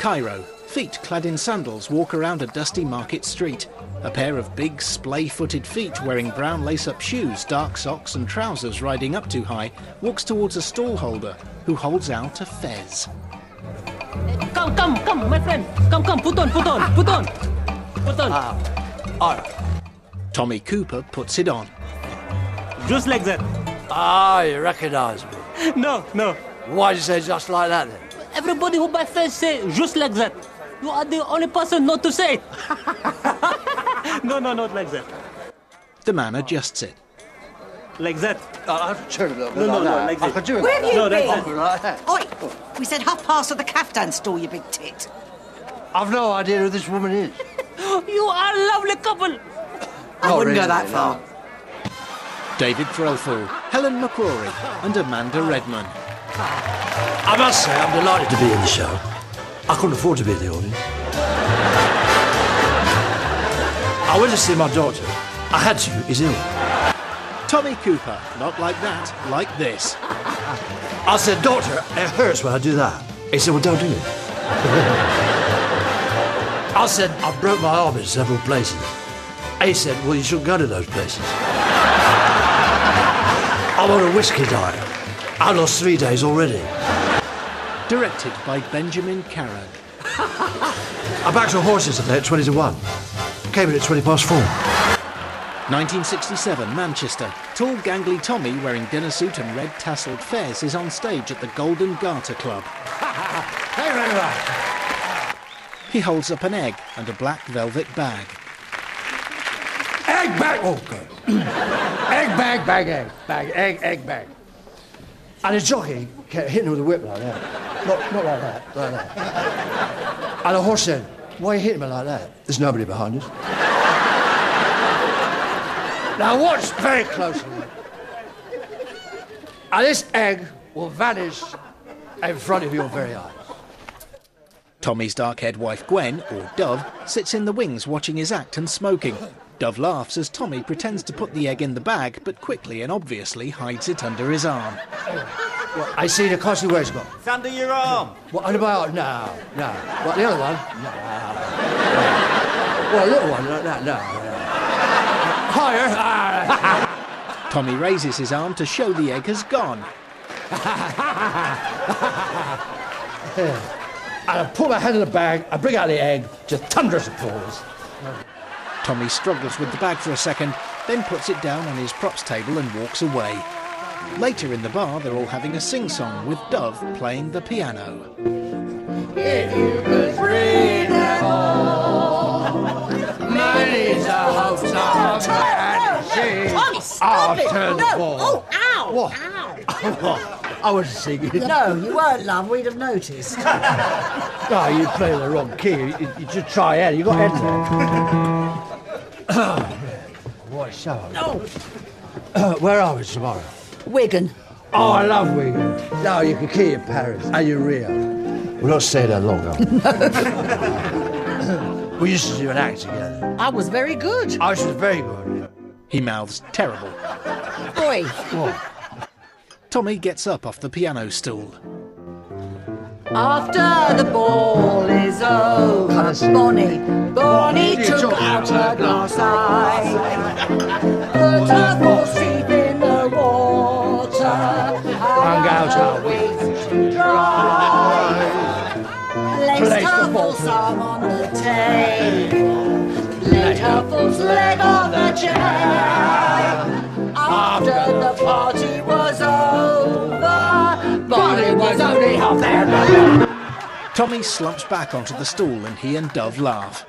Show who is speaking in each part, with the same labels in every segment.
Speaker 1: Cairo, feet clad in sandals walk around a dusty market street. A pair of big, splay-footed feet wearing brown lace-up shoes, dark socks and trousers riding up too high walks towards a stallholder who holds out a fez.
Speaker 2: Come, my friend. Come, put on.
Speaker 3: All right.
Speaker 1: Tommy Cooper puts it on.
Speaker 2: Just like that.
Speaker 3: Ah, you recognise me.
Speaker 2: No.
Speaker 3: Why did you say just like that then?
Speaker 2: Everybody who buy fez say just like that. You are the only person not to say it. No, not like that.
Speaker 1: The man adjusts it.
Speaker 2: Like that.
Speaker 3: I'll turn it up.
Speaker 2: No, like that.
Speaker 4: Where have you been?
Speaker 3: Like that.
Speaker 4: Oi, we said half past at the caftan store, you big tit.
Speaker 3: I've no idea who this woman is.
Speaker 2: You are a lovely couple.
Speaker 4: I wouldn't go that far.
Speaker 1: David Threlfall, Helen McCrory and Amanda Redman.
Speaker 3: I must say, I'm delighted to be in the show. I couldn't afford to be in the audience. I went to see my doctor. I had to, he's ill.
Speaker 1: Tommy Cooper, not like that, like this.
Speaker 3: I said, doctor, it hurts when I do that. He said, well, don't do it. I said, I broke my arm in several places. He said, well, you shouldn't go to those places. I'm on a whiskey diet. I lost 3 days already.
Speaker 1: Directed by Benjamin Carrad.
Speaker 3: I backed on horses today at 20 to 1. Came in at 4:20.
Speaker 1: 1967, Manchester. Tall, gangly Tommy wearing dinner suit and red tasselled fez is on stage at the Golden Garter Club.
Speaker 3: Hey, right.
Speaker 1: He holds up an egg and a black velvet bag.
Speaker 3: Egg bag! Oh, God. Egg bag. Egg bag. And the jockey kept hitting him with a whip like that. Not like that, like that. And the horse said, why are you hitting me like that? There's nobody behind us. Now watch very closely. And this egg will vanish in front of your very eyes.
Speaker 1: Tommy's dark-haired wife Gwen, or Dove, sits in the wings watching his act and smoking. Dove laughs as Tommy pretends to put the egg in the bag, but quickly and obviously hides it under his arm.
Speaker 3: Well, I see the costume where it's got.
Speaker 2: It's under your arm.
Speaker 3: What, under my arm? No. What, the other one? No. Well, a little one like that? No. Higher?
Speaker 1: Tommy raises his arm to show the egg has gone.
Speaker 3: And I pull my hand in the bag, I bring out the egg, just thunderous applause.
Speaker 1: Tommy struggles with the bag for a second, then puts it down on his props table and walks away. Later in the bar, they're all having a sing-song with Dove playing the piano.
Speaker 3: If you could read them all, many's a hope
Speaker 4: Tommy, stop it!
Speaker 3: turned
Speaker 4: No!
Speaker 3: the ball.
Speaker 4: Oh, ow!
Speaker 3: What?
Speaker 4: Ow!
Speaker 3: I was singing.
Speaker 4: No, you weren't, love. We'd have noticed.
Speaker 3: Oh, you played the wrong key. You should try it. You got enter. What a show.
Speaker 4: No.
Speaker 3: Where are we tomorrow?
Speaker 4: Wigan.
Speaker 3: Oh, I love Wigan. No, you can key in Paris and you Rio. We're not staying there long, are we? We used to do an act together.
Speaker 4: I was very good.
Speaker 3: I was very good.
Speaker 1: He mouths terrible.
Speaker 4: Boy.
Speaker 3: What?
Speaker 1: Tommy gets up off the piano stool.
Speaker 4: After the ball is over, Bonnie took out her glass eye, put her false teeth in the water, hung out her wings to dry, placed her false arm on the table, laid her false leg on the chair. After the party was over, Bonnie was only half there.
Speaker 1: Tommy slumps back onto the stool and he and Dove laugh.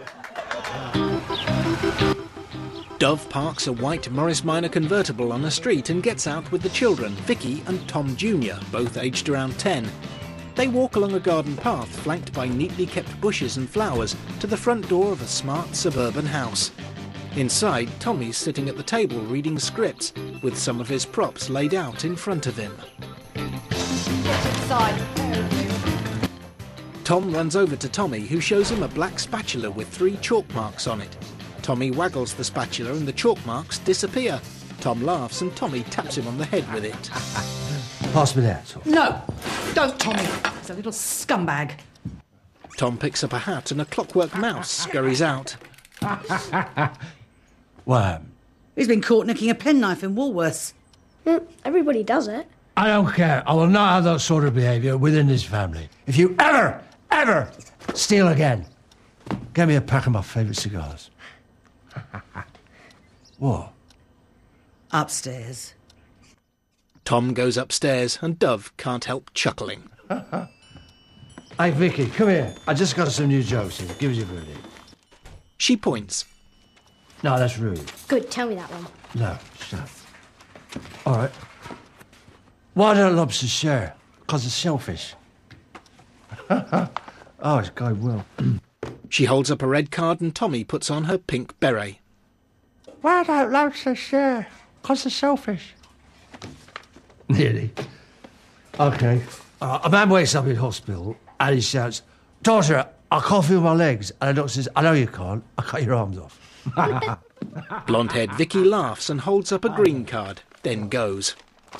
Speaker 1: Dove parks a white Morris Minor convertible on a street and gets out with the children, Vicky and Tom Jr., both aged around 10. They walk along a garden path flanked by neatly kept bushes and flowers to the front door of a smart suburban house. Inside, Tommy's sitting at the table reading scripts with some of his props laid out in front of him. Tom runs over to Tommy, who shows him a black spatula with 3 chalk marks on it. Tommy waggles the spatula and the chalk marks disappear. Tom laughs and Tommy taps him on the head with it.
Speaker 3: Pass me that.
Speaker 5: No, don't, Tommy. He's a little scumbag.
Speaker 1: Tom picks up a hat and a clockwork mouse scurries out.
Speaker 3: What?
Speaker 4: He's been caught nicking a penknife in Woolworths.
Speaker 5: Everybody does it.
Speaker 3: I don't care. I will not have that sort of behaviour within this family. If you ever steal again, get me a pack of my favourite cigars. What?
Speaker 4: Upstairs.
Speaker 1: Tom goes upstairs and Dove can't help chuckling.
Speaker 3: Hey, Vicky, come here. I just got some new jokes here. Give us your goodie.
Speaker 1: She points.
Speaker 3: No, that's rude.
Speaker 5: Good, tell me that one.
Speaker 3: No, shut up. All right. Why don't lobsters share? Because it's selfish. Oh, it's going well.
Speaker 1: She holds up a red card and Tommy puts on her pink beret.
Speaker 3: Why don't lobsters share? Because it's selfish. Nearly. OK. A man wakes up in hospital and he shouts, "Doctor, I can't feel my legs." And the doctor says, "I know you can't. I'll cut your arms off."
Speaker 1: Blonde-haired Vicky laughs and holds up a green card, then goes.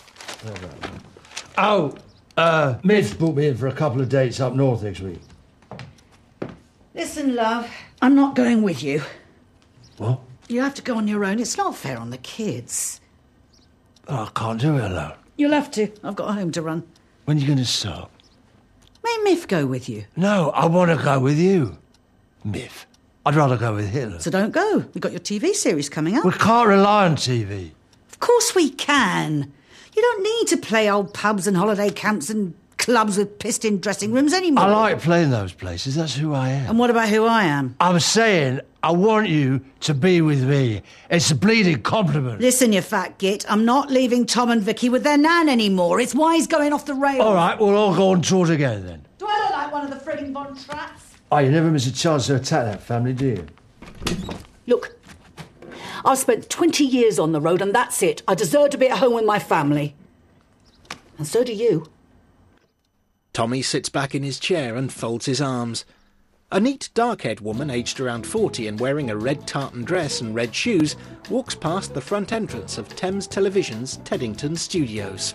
Speaker 3: Oh, Midge booked me in for a couple of dates up north next week.
Speaker 4: Listen, love, I'm not going with you.
Speaker 3: What?
Speaker 4: You have to go on your own. It's not fair on the kids.
Speaker 3: Oh, I can't do it alone.
Speaker 4: You'll have to. I've got a home to run.
Speaker 3: When are you going to start?
Speaker 4: Make Miff go with you.
Speaker 3: No, I want to go with you. Miff. I'd rather go with Hitler.
Speaker 4: So don't go. We've got your TV series coming up.
Speaker 3: We can't rely on TV.
Speaker 4: Of course we can. You don't need to play old pubs and holiday camps and clubs with pissed-in dressing rooms anymore.
Speaker 3: I like playing those places. That's who I am.
Speaker 4: And what about who I am?
Speaker 3: I'm saying I want you to be with me. It's a bleeding compliment.
Speaker 4: Listen, you fat git, I'm not leaving Tom and Vicky with their nan anymore. It's why he's going off the rails.
Speaker 3: All right, we'll all go on tour together then.
Speaker 4: Do I look like one of the frigging Von Trapps?
Speaker 3: Oh, you never miss a chance to attack that family, do you?
Speaker 4: Look, I've spent 20 years on the road and that's it. I deserve to be at home with my family. And so do you.
Speaker 1: Tommy sits back in his chair and folds his arms. A neat, dark-haired woman aged around 40 and wearing a red tartan dress and red shoes walks past the front entrance of Thames Television's Teddington Studios.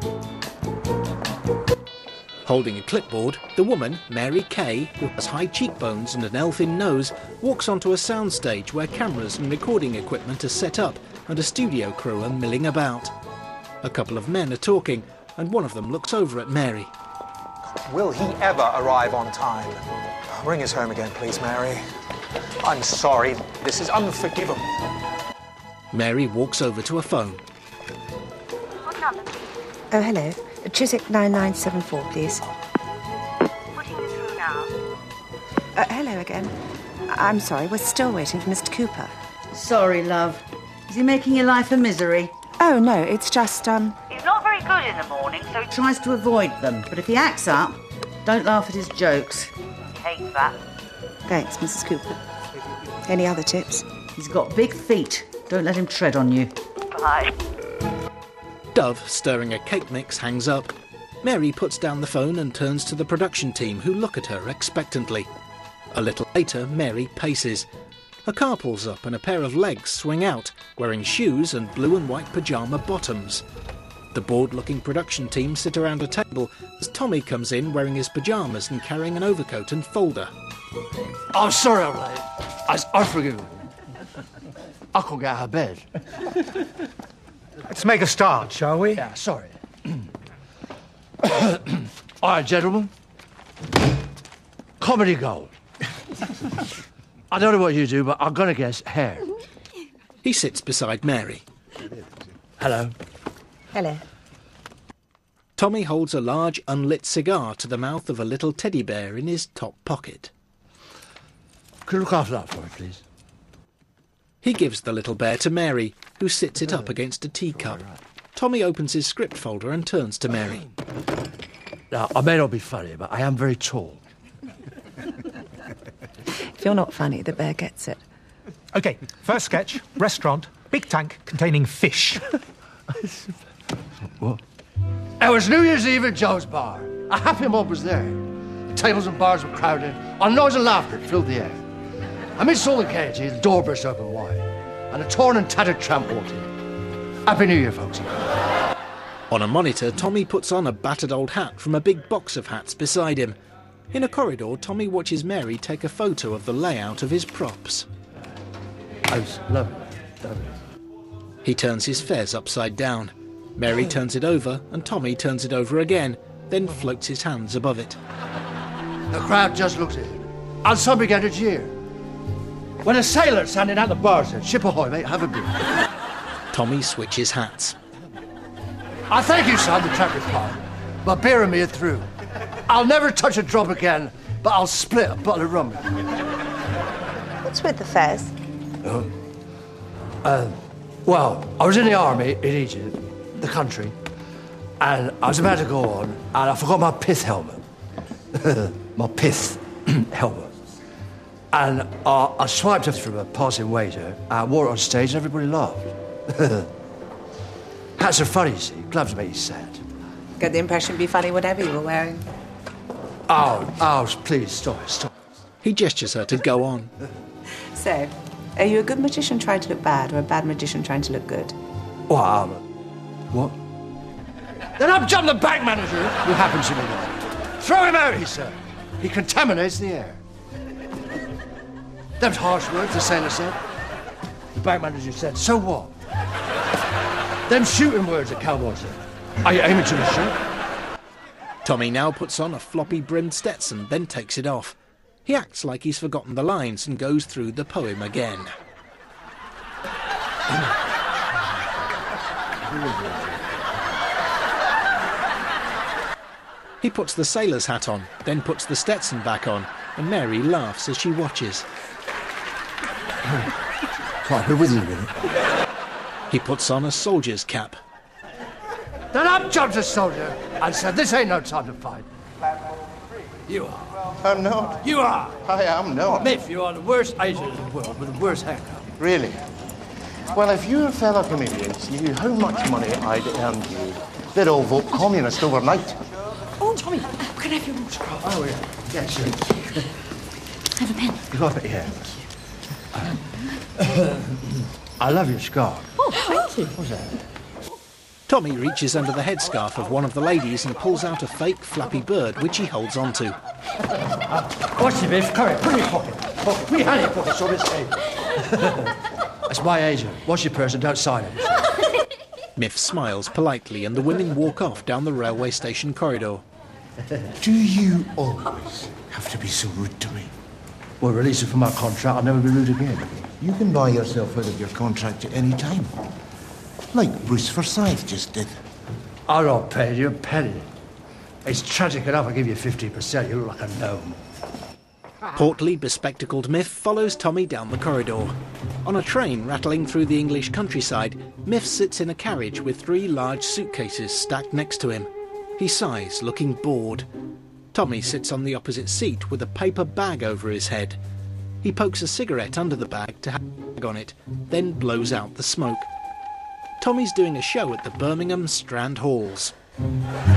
Speaker 1: Holding a clipboard, the woman, Mary Kay, who has high cheekbones and an elfin nose, walks onto a soundstage where cameras and recording equipment are set up and a studio crew are milling about. A couple of men are talking, and one of them looks over at Mary.
Speaker 6: Will he ever arrive on time? Bring us home again, please, Mary. I'm sorry. This is unforgivable.
Speaker 1: Mary walks over to a phone.
Speaker 7: What number, please? Oh, hello. Chiswick 9974, please. Putting you through now. Hello again. I'm sorry, we're still waiting for Mr. Cooper.
Speaker 4: Sorry, love. Is he making your life a misery?
Speaker 7: Oh, no, it's just,
Speaker 4: He's not very good in the morning, so he tries to avoid them. But if he acts up, don't laugh at his jokes. He hates that.
Speaker 7: Thanks, Mrs. Cooper. Any other tips?
Speaker 4: He's got big feet. Don't let him tread on you. Bye.
Speaker 1: Dove, stirring a cake mix, hangs up. Mary puts down the phone and turns to the production team, who look at her expectantly. A little later, Mary paces. A car pulls up and a pair of legs swing out, wearing shoes and blue and white pyjama bottoms. The bored-looking production team sit around a table as Tommy comes in wearing his pyjamas and carrying an overcoat and folder.
Speaker 3: I'm sorry I'm late. I forgive you. I couldn't get out of bed.
Speaker 6: Let's make a start, shall we?
Speaker 3: Yeah, sorry. All right, gentlemen. Comedy gold. I don't know what you do, but I'm going to guess hair.
Speaker 1: He sits beside Mary.
Speaker 3: Hello.
Speaker 7: Hello.
Speaker 1: Tommy holds a large unlit cigar to the mouth of a little teddy bear in his top pocket.
Speaker 3: Could you look after that for me, please?
Speaker 1: He gives the little bear to Mary, who sits it up against a teacup. Tommy opens his script folder and turns to Mary.
Speaker 3: Now, I may not be funny, but I am very tall.
Speaker 7: If you're not funny, the bear gets it.
Speaker 6: OK, first sketch, restaurant, big tank containing fish.
Speaker 3: What? It was New Year's Eve at Joe's bar. A happy mob was there. The tables and bars were crowded, and noise and laughter filled the air. Amidst all the gaiety, the door burst open wide, and a torn and tattered tramp walked in. Happy New Year, folks.
Speaker 1: On a monitor, Tommy puts on a battered old hat from a big box of hats beside him. In a corridor, Tommy watches Mary take a photo of the layout of his props.
Speaker 3: Oh, lovely.
Speaker 1: He turns his fez upside down. Mary turns it over and Tommy turns it over again, then floats his hands above it.
Speaker 3: The crowd just looks at him, and some began to cheer. When a sailor standing at the bar said, "Ship ahoy, mate, have a beer."
Speaker 1: Tommy switches hats.
Speaker 3: I thank you, son, the traffic part, but bearing me through. I'll never touch a drop again, but I'll split a bottle of rum with you.
Speaker 7: What's with the fez?
Speaker 3: Well, I was in the army in Egypt, the country, and I was about to go on, and I forgot my pith helmet. My pith helmet. And I swiped it from a passing waiter and wore it on stage, and everybody laughed. Hats are funny, you see. Gloves make you sad.
Speaker 7: Got the impression it'd be funny whatever you were wearing.
Speaker 3: Oh, please, stop.
Speaker 1: He gestures her to go on.
Speaker 7: So, are you a good magician trying to look bad, or a bad magician trying to look good?
Speaker 3: Well, what? Then up jumped the bank manager, who happens to be there. Throw him out, he said. He contaminates the air. Them's harsh words, the sailor said. The bank manager said, so what? Them shooting words, the cowboy said. Are you aiming to the shoot?
Speaker 1: Tommy now puts on a floppy-brimmed Stetson, then takes it off. He acts like he's forgotten the lines and goes through the poem again. He puts the sailor's hat on, then puts the Stetson back on, and Mary laughs as she watches.
Speaker 3: Right, we're with you a minute.
Speaker 1: He puts on a soldier's cap.
Speaker 3: Then up jumped a soldier and said, this ain't no time to fight. You are.
Speaker 8: I'm not.
Speaker 3: You are.
Speaker 8: I am not.
Speaker 3: Miff, you are the worst agent in the world with the worst haircut.
Speaker 8: Really? Well, if you fellow comedians knew how much money I'd earn you, they'd all vote communist overnight.
Speaker 4: Oh, Tommy, can I have your autograph?
Speaker 3: Oh, yeah. Yeah, sure.
Speaker 4: Have a pen.
Speaker 3: You got it, yeah. I love your scarf.
Speaker 4: Oh, thank you.
Speaker 3: What's that?
Speaker 1: Tommy reaches under the headscarf of one of the ladies and pulls out a fake flappy bird, which he holds onto.
Speaker 3: What's it, Miff? Come here, put it in your pocket. We had it pocket, so let's say. That's my agent. Watch your purse and don't sign it.
Speaker 1: Miff smiles politely and the women walk off down the railway station corridor.
Speaker 8: Do you always have to be so rude to me?
Speaker 3: Well, release it from my contract, I'll never be rude again.
Speaker 8: You can buy yourself out of your contract at any time. Like Bruce Forsyth just did.
Speaker 3: I'm not paying you a penny. It's tragic enough I give you 50%. You look like a gnome.
Speaker 1: Portly, bespectacled Miff follows Tommy down the corridor. On a train rattling through the English countryside, Miff sits in a carriage with 3 large suitcases stacked next to him. He sighs, looking bored. Tommy sits on the opposite seat with a paper bag over his head. He pokes a cigarette under the bag to have a bag on it, then blows out the smoke. Tommy's doing a show at the Birmingham Strand Halls.
Speaker 3: Oh,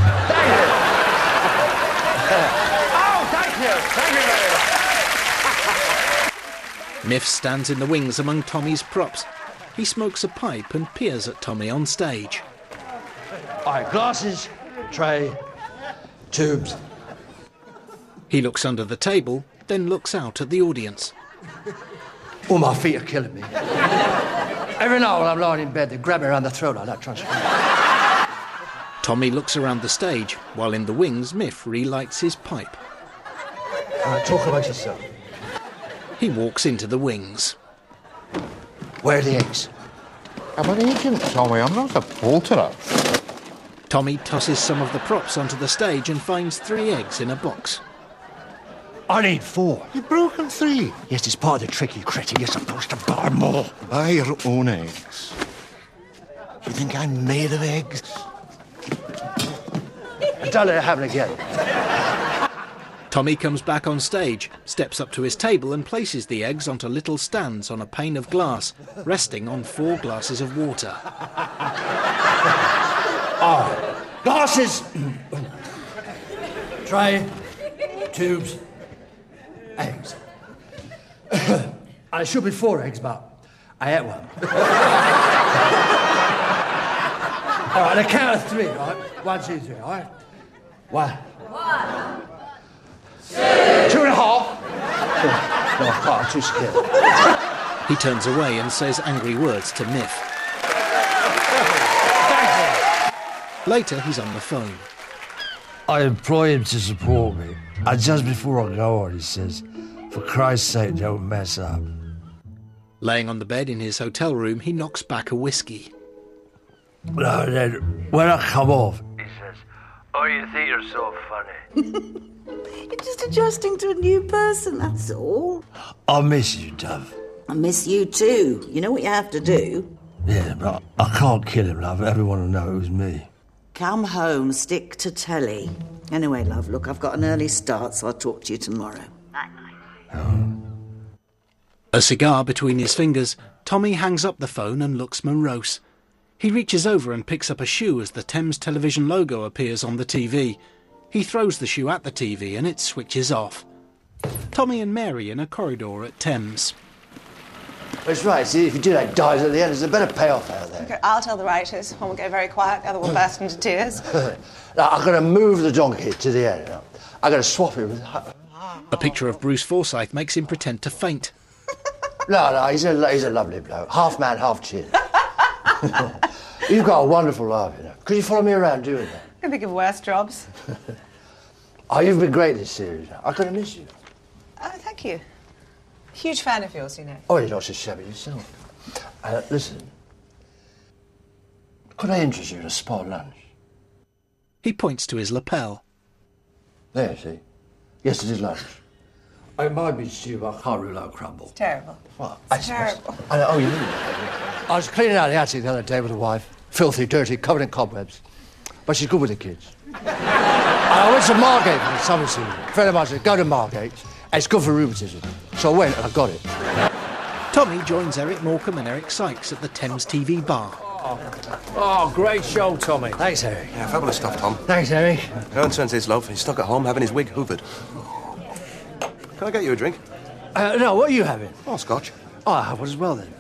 Speaker 3: thank you. Thank you very much.
Speaker 1: Miff stands in the wings among Tommy's props. He smokes a pipe and peers at Tommy on stage.
Speaker 3: All right, glasses, tray, tubes.
Speaker 1: He looks under the table, then looks out at the audience.
Speaker 3: All my feet are killing me. Every night while I'm lying in bed, they grab me around the throat like that, trying to...
Speaker 1: Tommy looks around the stage, while in the wings, Miff relights his pipe.
Speaker 3: Talk about yourself.
Speaker 1: He walks into the wings.
Speaker 3: Where are the eggs?
Speaker 8: I'm an agent, Tommy. I'm not a poulterer.
Speaker 1: Tommy tosses some of the props onto the stage and finds 3 eggs in a box.
Speaker 3: I need 4.
Speaker 8: You've broken 3.
Speaker 3: Yes, it's part of the trick, you critter. You're supposed to buy more.
Speaker 8: Buy your own eggs. You think I'm made of eggs?
Speaker 3: Don't let it happen again.
Speaker 1: Tommy comes back on stage, steps up to his table and places the eggs onto little stands on a pane of glass, resting on 4 glasses of water.
Speaker 3: Glasses, tray, tubes, eggs. And it should be 4 eggs, but I ate one. All right, on the count of 3, right? 1, 2, 3, all right? 1. 2. No, I can't. I'm too scared.
Speaker 1: He turns away and says angry words to Miff. Later, he's on the phone.
Speaker 9: I employ him to support me. And just before I go on, he says, for Christ's sake, don't mess up.
Speaker 1: Laying on the bed in his hotel room, he knocks back a whiskey.
Speaker 9: No, then, when I come off, he says, oh, you think you're so funny.
Speaker 4: You're just adjusting to a new person, that's all.
Speaker 9: I miss you, Dove.
Speaker 4: I miss you too. You know what you have to do?
Speaker 9: Yeah, but I can't kill him, love. Everyone will know it was me.
Speaker 4: Come home, stick to telly. Anyway, love, look, I've got an early start, so I'll talk to you tomorrow.
Speaker 1: A cigar between his fingers, Tommy hangs up the phone and looks morose. He reaches over and picks up a shoe as the Thames Television logo appears on the TV. He throws the shoe at the TV and it switches off. Tommy and Mary in a corridor at Thames.
Speaker 3: That's right, see, if you do that dives at the end, there's a better payoff out there.
Speaker 10: Okay, I'll tell the writers. One will go very quiet, the other will burst into tears.
Speaker 3: Now, I've got to move the donkey to the end. Now. I've got to swap it with...
Speaker 1: A picture of Bruce Forsyth makes him pretend to faint.
Speaker 3: No, he's a lovely bloke. Half man, half chin. You've got a wonderful laugh, you know. Could you follow me around doing that?
Speaker 10: I can think of worse jobs.
Speaker 3: Oh, you've been great this series. I'm going to miss you.
Speaker 10: Oh, thank you. Huge fan of yours, you know.
Speaker 3: Oh, you're not so shabby yourself. Listen. Could I interest you in a spot lunch?
Speaker 1: He points to his lapel.
Speaker 3: There, see? Yesterday's lunch. It might be stew, but I can't rule out crumble.
Speaker 10: It's terrible.
Speaker 3: What?
Speaker 10: It's terrible.
Speaker 3: Oh, you mean? I was cleaning out the attic the other day with a wife. Filthy, dirty, covered in cobwebs. But she's good with the kids. And I went to Margate for the summer season. A friend of mine said, go to Margate. It's good for rheumatism. So I went and I got it.
Speaker 1: Tommy joins Eric Morecambe and Eric Sykes at the Thames TV bar.
Speaker 11: Oh, great show, Tommy.
Speaker 3: Thanks, Eric.
Speaker 12: Yeah, fabulous stuff, Tom.
Speaker 3: Thanks, Eric.
Speaker 12: Ern sends his love. He's stuck at home having his wig hoovered. Can I get you a drink?
Speaker 3: No, what are you having?
Speaker 12: Oh, scotch.
Speaker 3: Oh, I'll have one as well, then.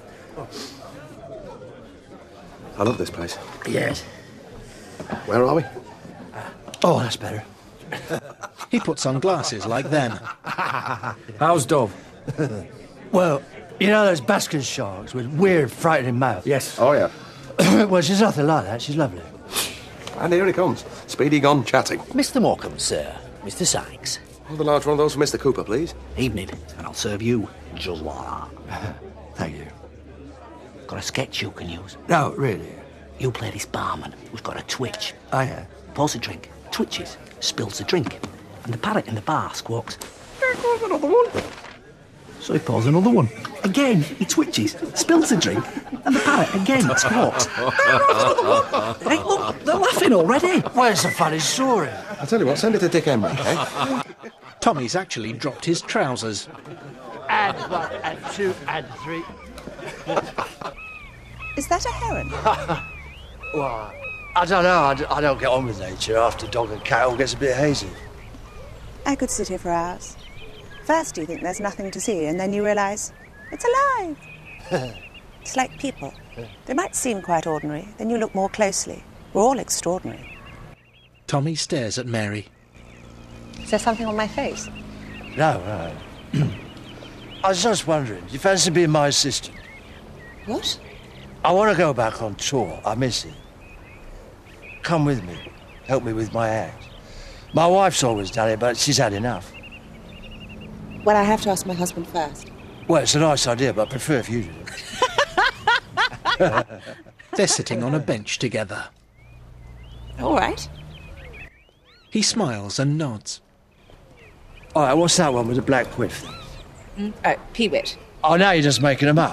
Speaker 12: I love this place.
Speaker 3: Yes.
Speaker 12: Where are we?
Speaker 3: Oh, that's better.
Speaker 1: He puts on glasses like them.
Speaker 11: How's Dove?
Speaker 3: Well, you know those Baskin sharks with weird, frightening mouths?
Speaker 11: Yes.
Speaker 12: Oh, yeah.
Speaker 3: Well, she's nothing like that. She's lovely.
Speaker 12: And here he comes. Speedy gone chatting.
Speaker 13: Mr. Morecambe, sir. Mr. Sykes.
Speaker 12: Another large one of those for Mr. Cooper, please.
Speaker 13: Evening, and I'll serve you just like that.
Speaker 3: Thank you.
Speaker 13: Got a sketch you can use.
Speaker 3: No, really?
Speaker 13: You play this barman who's got a twitch.
Speaker 3: Oh, yeah.
Speaker 13: Pours a drink, twitches, spills the drink, and the parrot in the bar squawks.
Speaker 12: There goes another one.
Speaker 13: So he pours another one. Again, he twitches, spills the drink, and the parrot again squawks. Hey, look, they're laughing already.
Speaker 3: Well, it's a funny story.
Speaker 12: I'll tell you what, send it to Dick Emery, eh?
Speaker 1: Tommy's actually dropped his trousers.
Speaker 3: And one, and two, and three.
Speaker 10: Is that a heron?
Speaker 3: Well, I don't know. I don't get on with nature after dog and cat all gets a bit hazy.
Speaker 10: I could sit here for hours. First you think there's nothing to see, and then you realise it's alive. It's like people. They might seem quite ordinary, then you look more closely. We're all extraordinary.
Speaker 1: Tommy stares at Mary.
Speaker 10: Is there something on my face?
Speaker 3: No. I was just wondering, do you fancy being my assistant?
Speaker 10: What?
Speaker 3: I want to go back on tour. I miss it. Come with me. Help me with my act. My wife's always done it, but she's had enough.
Speaker 10: Well, I have to ask my husband first.
Speaker 3: Well, it's a nice idea, but I prefer if you did it.
Speaker 1: They're sitting on a bench together.
Speaker 10: All right.
Speaker 1: He smiles and nods.
Speaker 3: All right, what's that one with the black quiff?
Speaker 10: Peewit.
Speaker 3: Oh, now you're just making them up.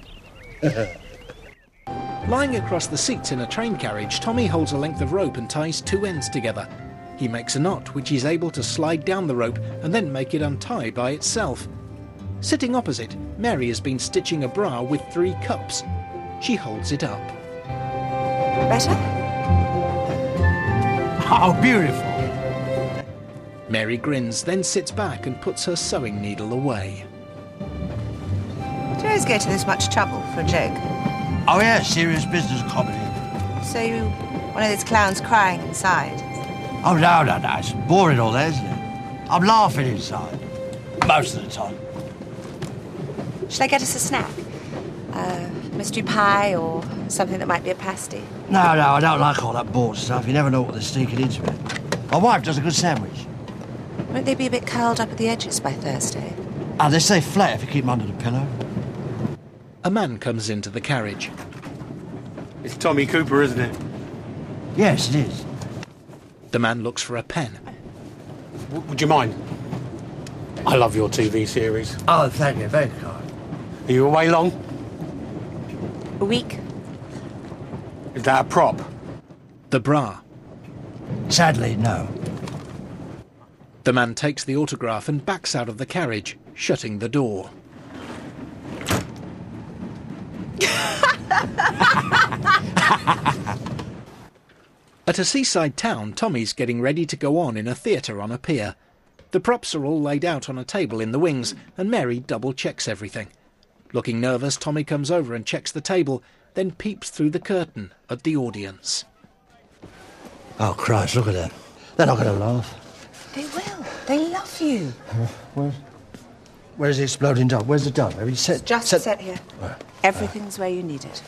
Speaker 1: Lying across the seats in a train carriage, Tommy holds a length of rope and ties two ends together. He makes a knot, which he's able to slide down the rope and then make it untie by itself. Sitting opposite, Mary has been stitching a bra with 3 cups. She holds it up.
Speaker 10: Better?
Speaker 3: Oh, beautiful.
Speaker 1: Mary grins, then sits back and puts her sewing needle away.
Speaker 7: Do you always go to this much trouble for a joke?
Speaker 9: Oh, yeah, serious business comedy.
Speaker 7: So you one of those clowns crying inside?
Speaker 9: Oh, no. It's boring all that, isn't it? I'm laughing inside. Most of the time.
Speaker 10: Shall I get us a snack? Mystery pie or something that might be a pasty?
Speaker 9: No, I don't like all that bought stuff. You never know what they're sneaking into it. My wife does a good sandwich.
Speaker 10: Won't they be a bit curled up at the edges by Thursday?
Speaker 9: They stay flat if you keep them under the pillow.
Speaker 1: A man comes into the carriage.
Speaker 11: It's Tommy Cooper, isn't it?
Speaker 9: Yes, it is.
Speaker 1: The man looks for a pen.
Speaker 11: Would you mind? I love your TV series.
Speaker 9: Oh, thank you. Very kind.
Speaker 11: Are you away long?
Speaker 10: A week?
Speaker 11: Is that a prop?
Speaker 1: The bra.
Speaker 9: Sadly, no.
Speaker 1: The man takes the autograph and backs out of the carriage, shutting the door. At a seaside town, Tommy's getting ready to go on in a theatre on a pier. The props are all laid out on a table in the wings, and Mary double-checks everything. Looking nervous, Tommy comes over and checks the table, then peeps through the curtain at the audience.
Speaker 9: Oh, Christ, look at that. They're not going to laugh.
Speaker 10: They will. They love you.
Speaker 9: Where's the exploding dog? Where's the dog? Have you
Speaker 10: Just set here. Everything's where you need it.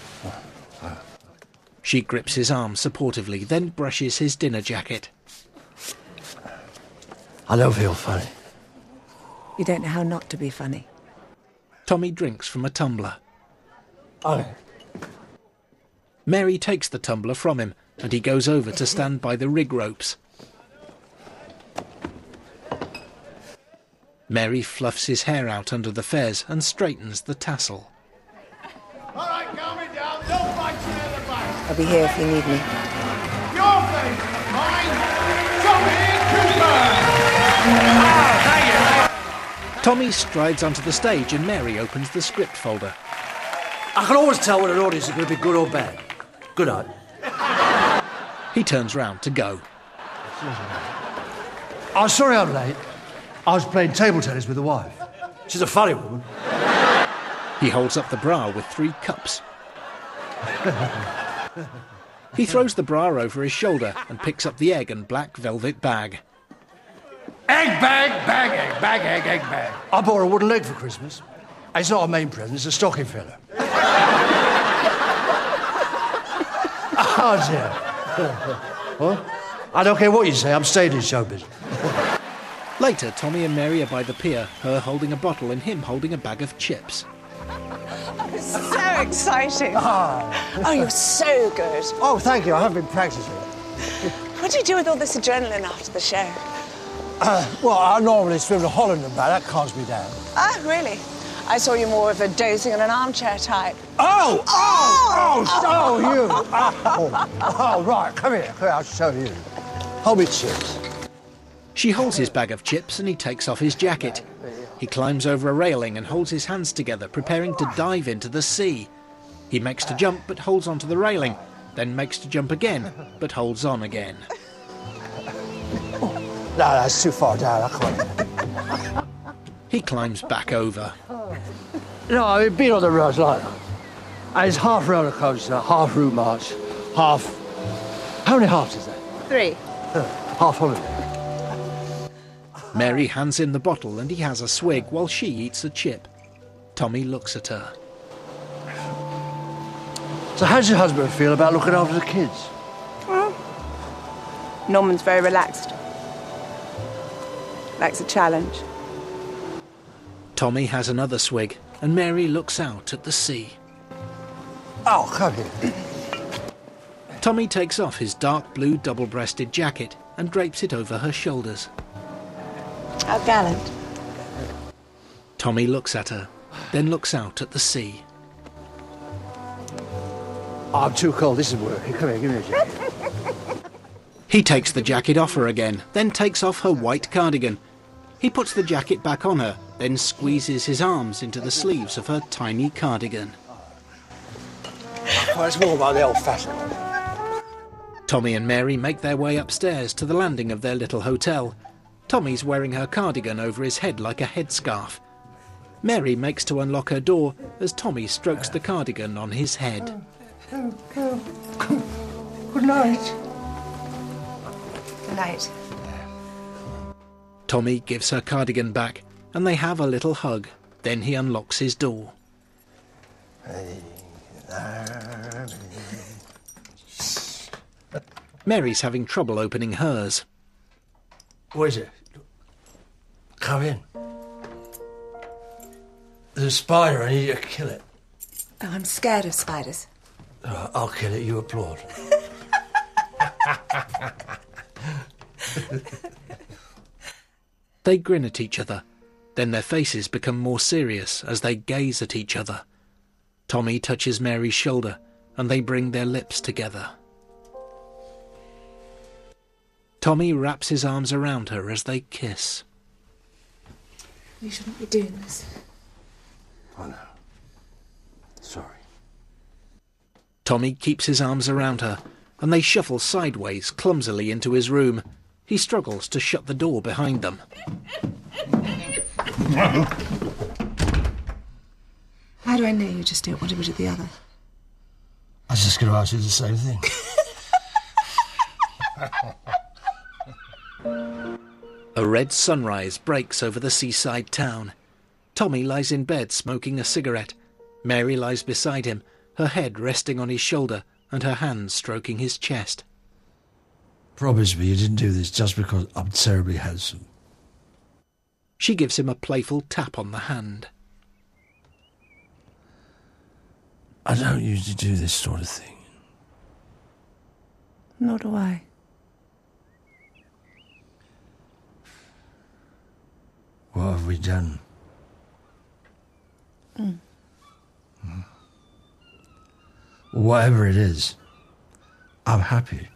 Speaker 1: She grips his arm supportively, then brushes his dinner jacket.
Speaker 9: I don't feel funny.
Speaker 10: You don't know how not to be funny.
Speaker 1: Tommy drinks from a tumbler.
Speaker 9: Oh.
Speaker 1: Mary takes the tumbler from him, and he goes over to stand by the rig ropes. Mary fluffs his hair out under the fez and straightens the tassel.
Speaker 14: All right, calm me down. Don't bite you in the back.
Speaker 10: I'll be here if you need me.
Speaker 14: Your face, mine, Tommy Cooper. Oh, thank you.
Speaker 1: Tommy strides onto the stage and Mary opens the script folder.
Speaker 9: I can always tell when an audience is going to be good or bad. Good night.
Speaker 1: He turns round to go.
Speaker 9: I'm sorry I'm late. I was playing table tennis with the wife. She's a funny woman.
Speaker 1: He holds up the bra with 3 cups. He throws the bra over his shoulder and picks up the egg and black velvet bag.
Speaker 3: Egg bag, bag, egg, bag, egg, egg, bag.
Speaker 9: I bought a wooden leg for Christmas. It's not a main present, it's a stocking filler. Oh, dear. What? I don't care what you say, I'm staying in show business.
Speaker 1: Later, Tommy and Mary are by the pier, her holding a bottle and him holding a bag of chips.
Speaker 10: So exciting. Oh, you're so good.
Speaker 3: Oh, thank you, I have been practicing.
Speaker 10: What do you do with all this adrenaline after the show?
Speaker 3: Well, I normally swim to Holland and back, that calms me down.
Speaker 10: Oh, really? I saw you more of a dozing in an armchair type.
Speaker 3: Oh, you. Oh, right, come here, I'll show you. Hold me chips.
Speaker 1: She holds his bag of chips and he takes off his jacket. He climbs over a railing and holds his hands together, preparing to dive into the sea. He makes to jump but holds onto the railing, then makes to jump again but holds on again.
Speaker 3: No, that's too far down, I can't.
Speaker 1: He climbs back over.
Speaker 3: No, I've been on the roads like that. And it's half roller coaster, half route march, half... How many halves is that?
Speaker 10: 3.
Speaker 3: Half holiday.
Speaker 1: Mary hands him the bottle and he has a swig while she eats a chip. Tommy looks at her.
Speaker 3: So how does your husband feel about looking after the kids?
Speaker 10: Well, Norman's very relaxed. Likes a challenge.
Speaker 1: Tommy has another swig and Mary looks out at the sea.
Speaker 3: Oh, come here.
Speaker 1: Tommy takes off his dark blue double-breasted jacket and drapes it over her shoulders.
Speaker 10: How gallant.
Speaker 1: Tommy looks at her, then looks out at the sea.
Speaker 3: I'm too cold, this is working. Come here, give me a jacket.
Speaker 1: He takes the jacket off her again, then takes off her white cardigan. He puts the jacket back on her, then squeezes his arms into the sleeves of her tiny cardigan.
Speaker 3: Well, it's more about the old-fashioned.
Speaker 1: Tommy and Mary make their way upstairs to the landing of their little hotel. Tommy's wearing her cardigan over his head like a headscarf. Mary makes to unlock her door as Tommy strokes the cardigan on his head.
Speaker 3: Good night.
Speaker 10: Good night.
Speaker 1: Tommy gives her cardigan back and they have a little hug Then he unlocks his door. Mary's having trouble opening hers.
Speaker 9: What is it? Come in. There's a spider, I need you to kill it.
Speaker 7: Oh, I'm scared of spiders.
Speaker 9: I'll kill it, you applaud.
Speaker 1: They grin at each other. Then their faces become more serious as they gaze at each other. Tommy touches Mary's shoulder and they bring their lips together. Tommy wraps his arms around her as they kiss.
Speaker 7: You shouldn't be doing this.
Speaker 9: Oh, no. Sorry.
Speaker 1: Tommy keeps his arms around her and they shuffle sideways clumsily into his room. He struggles to shut the door behind them.
Speaker 7: How do I know you just don't want to be with the other?
Speaker 9: I was just going to ask you the same thing.
Speaker 1: A red sunrise breaks over the seaside town. Tommy lies in bed smoking a cigarette. Mary lies beside him, her head resting on his shoulder and her hands stroking his chest.
Speaker 9: Promise me you didn't do this just because I'm terribly handsome.
Speaker 1: She gives him a playful tap on the hand.
Speaker 9: I don't usually do this sort of thing.
Speaker 7: Nor do I.
Speaker 9: What have we done? Whatever it is, I'm happy.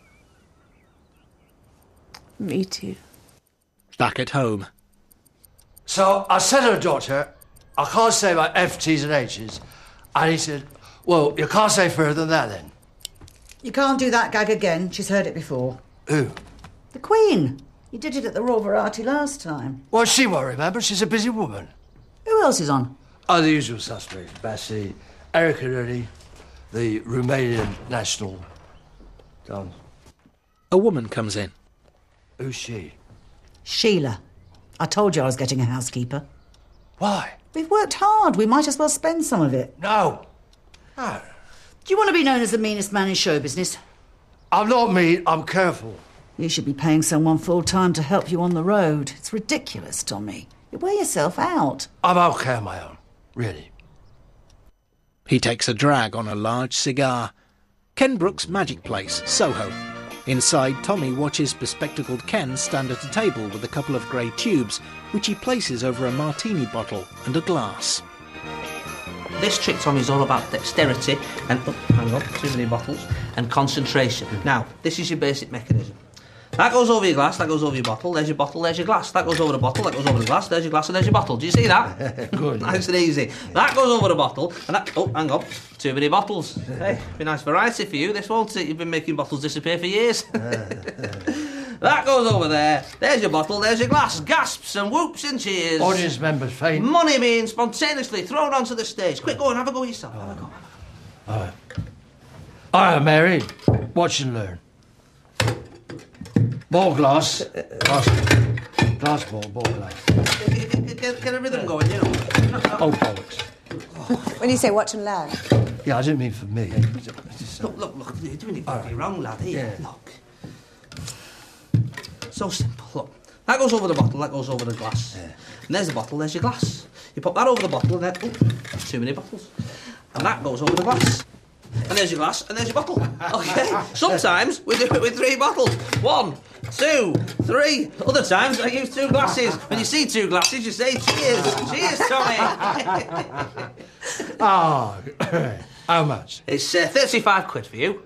Speaker 7: Me too.
Speaker 1: Back at home.
Speaker 9: So I said to the doctor, I can't say my F, T's and H's. And he said, well, you can't say further than that then.
Speaker 15: You can't do that gag again. She's heard it before.
Speaker 9: Who?
Speaker 15: The Queen. You did it at the Royal Variety last time.
Speaker 9: Well, she won't remember. She's a busy woman.
Speaker 15: Who else is on?
Speaker 9: Oh, the usual suspects. Bassi, Erica Ruddy, the Romanian national dance.
Speaker 1: A woman comes in.
Speaker 9: Who's she?
Speaker 15: Sheila. I told you I was getting a housekeeper.
Speaker 9: Why?
Speaker 15: We've worked hard. We might as well spend some of it.
Speaker 9: No. No.
Speaker 15: Do you want to be known as the meanest man in show business?
Speaker 9: I'm not mean. I'm careful.
Speaker 15: You should be paying someone full-time to help you on the road. It's ridiculous, Tommy. You wear yourself out.
Speaker 9: I'm okay on my own. Really.
Speaker 1: He takes a drag on a large cigar. Ken Brooks' Magic Place, Soho. Inside, Tommy watches bespectacled Ken stand at a table with a couple of grey tubes, which he places over a martini bottle and a glass.
Speaker 2: This trick, Tommy, is all about dexterity and, hang on, too many bottles, and concentration. Now, this is your basic mechanism. That goes over your glass, that goes over your bottle, there's your bottle, there's your glass. That goes over the bottle, that goes over the glass, there's your glass, and there's your bottle. Do you see that?
Speaker 9: Good.
Speaker 2: Nice and easy. That goes over the bottle, and that... Oh, hang on. Too many bottles. Hey, be a nice variety for you, this won't it? You've been making bottles disappear for years. That goes over there. There's your bottle, there's your glass. Gasps and whoops and cheers.
Speaker 9: Audience members faint.
Speaker 2: Money being spontaneously thrown onto the stage. Quick, go and have a go yourself. Have a go.
Speaker 9: All right. All right, Mary. Watch and learn. Ball glass. Glass ball glass.
Speaker 2: Get a rhythm going, you know.
Speaker 9: Oh, bollocks.
Speaker 10: When you say watch and learn.
Speaker 9: Yeah, I didn't mean for me.
Speaker 2: Look, you're doing it very wrong, lad. Here,
Speaker 9: Yeah.
Speaker 2: look. So simple, look. That goes over the bottle, that goes over the glass. Yeah. And there's the bottle, there's your glass. You pop that over the bottle and then... Oh, too many bottles. And that goes over the glass. And there's your glass, and there's your bottle. Okay? Sometimes we do it with 3 bottles. 1, 2, 3. Other times I use 2 glasses. When you see 2 glasses, you say cheers. Cheers, Tommy.
Speaker 9: Oh, how much?
Speaker 2: It's 35 quid for you.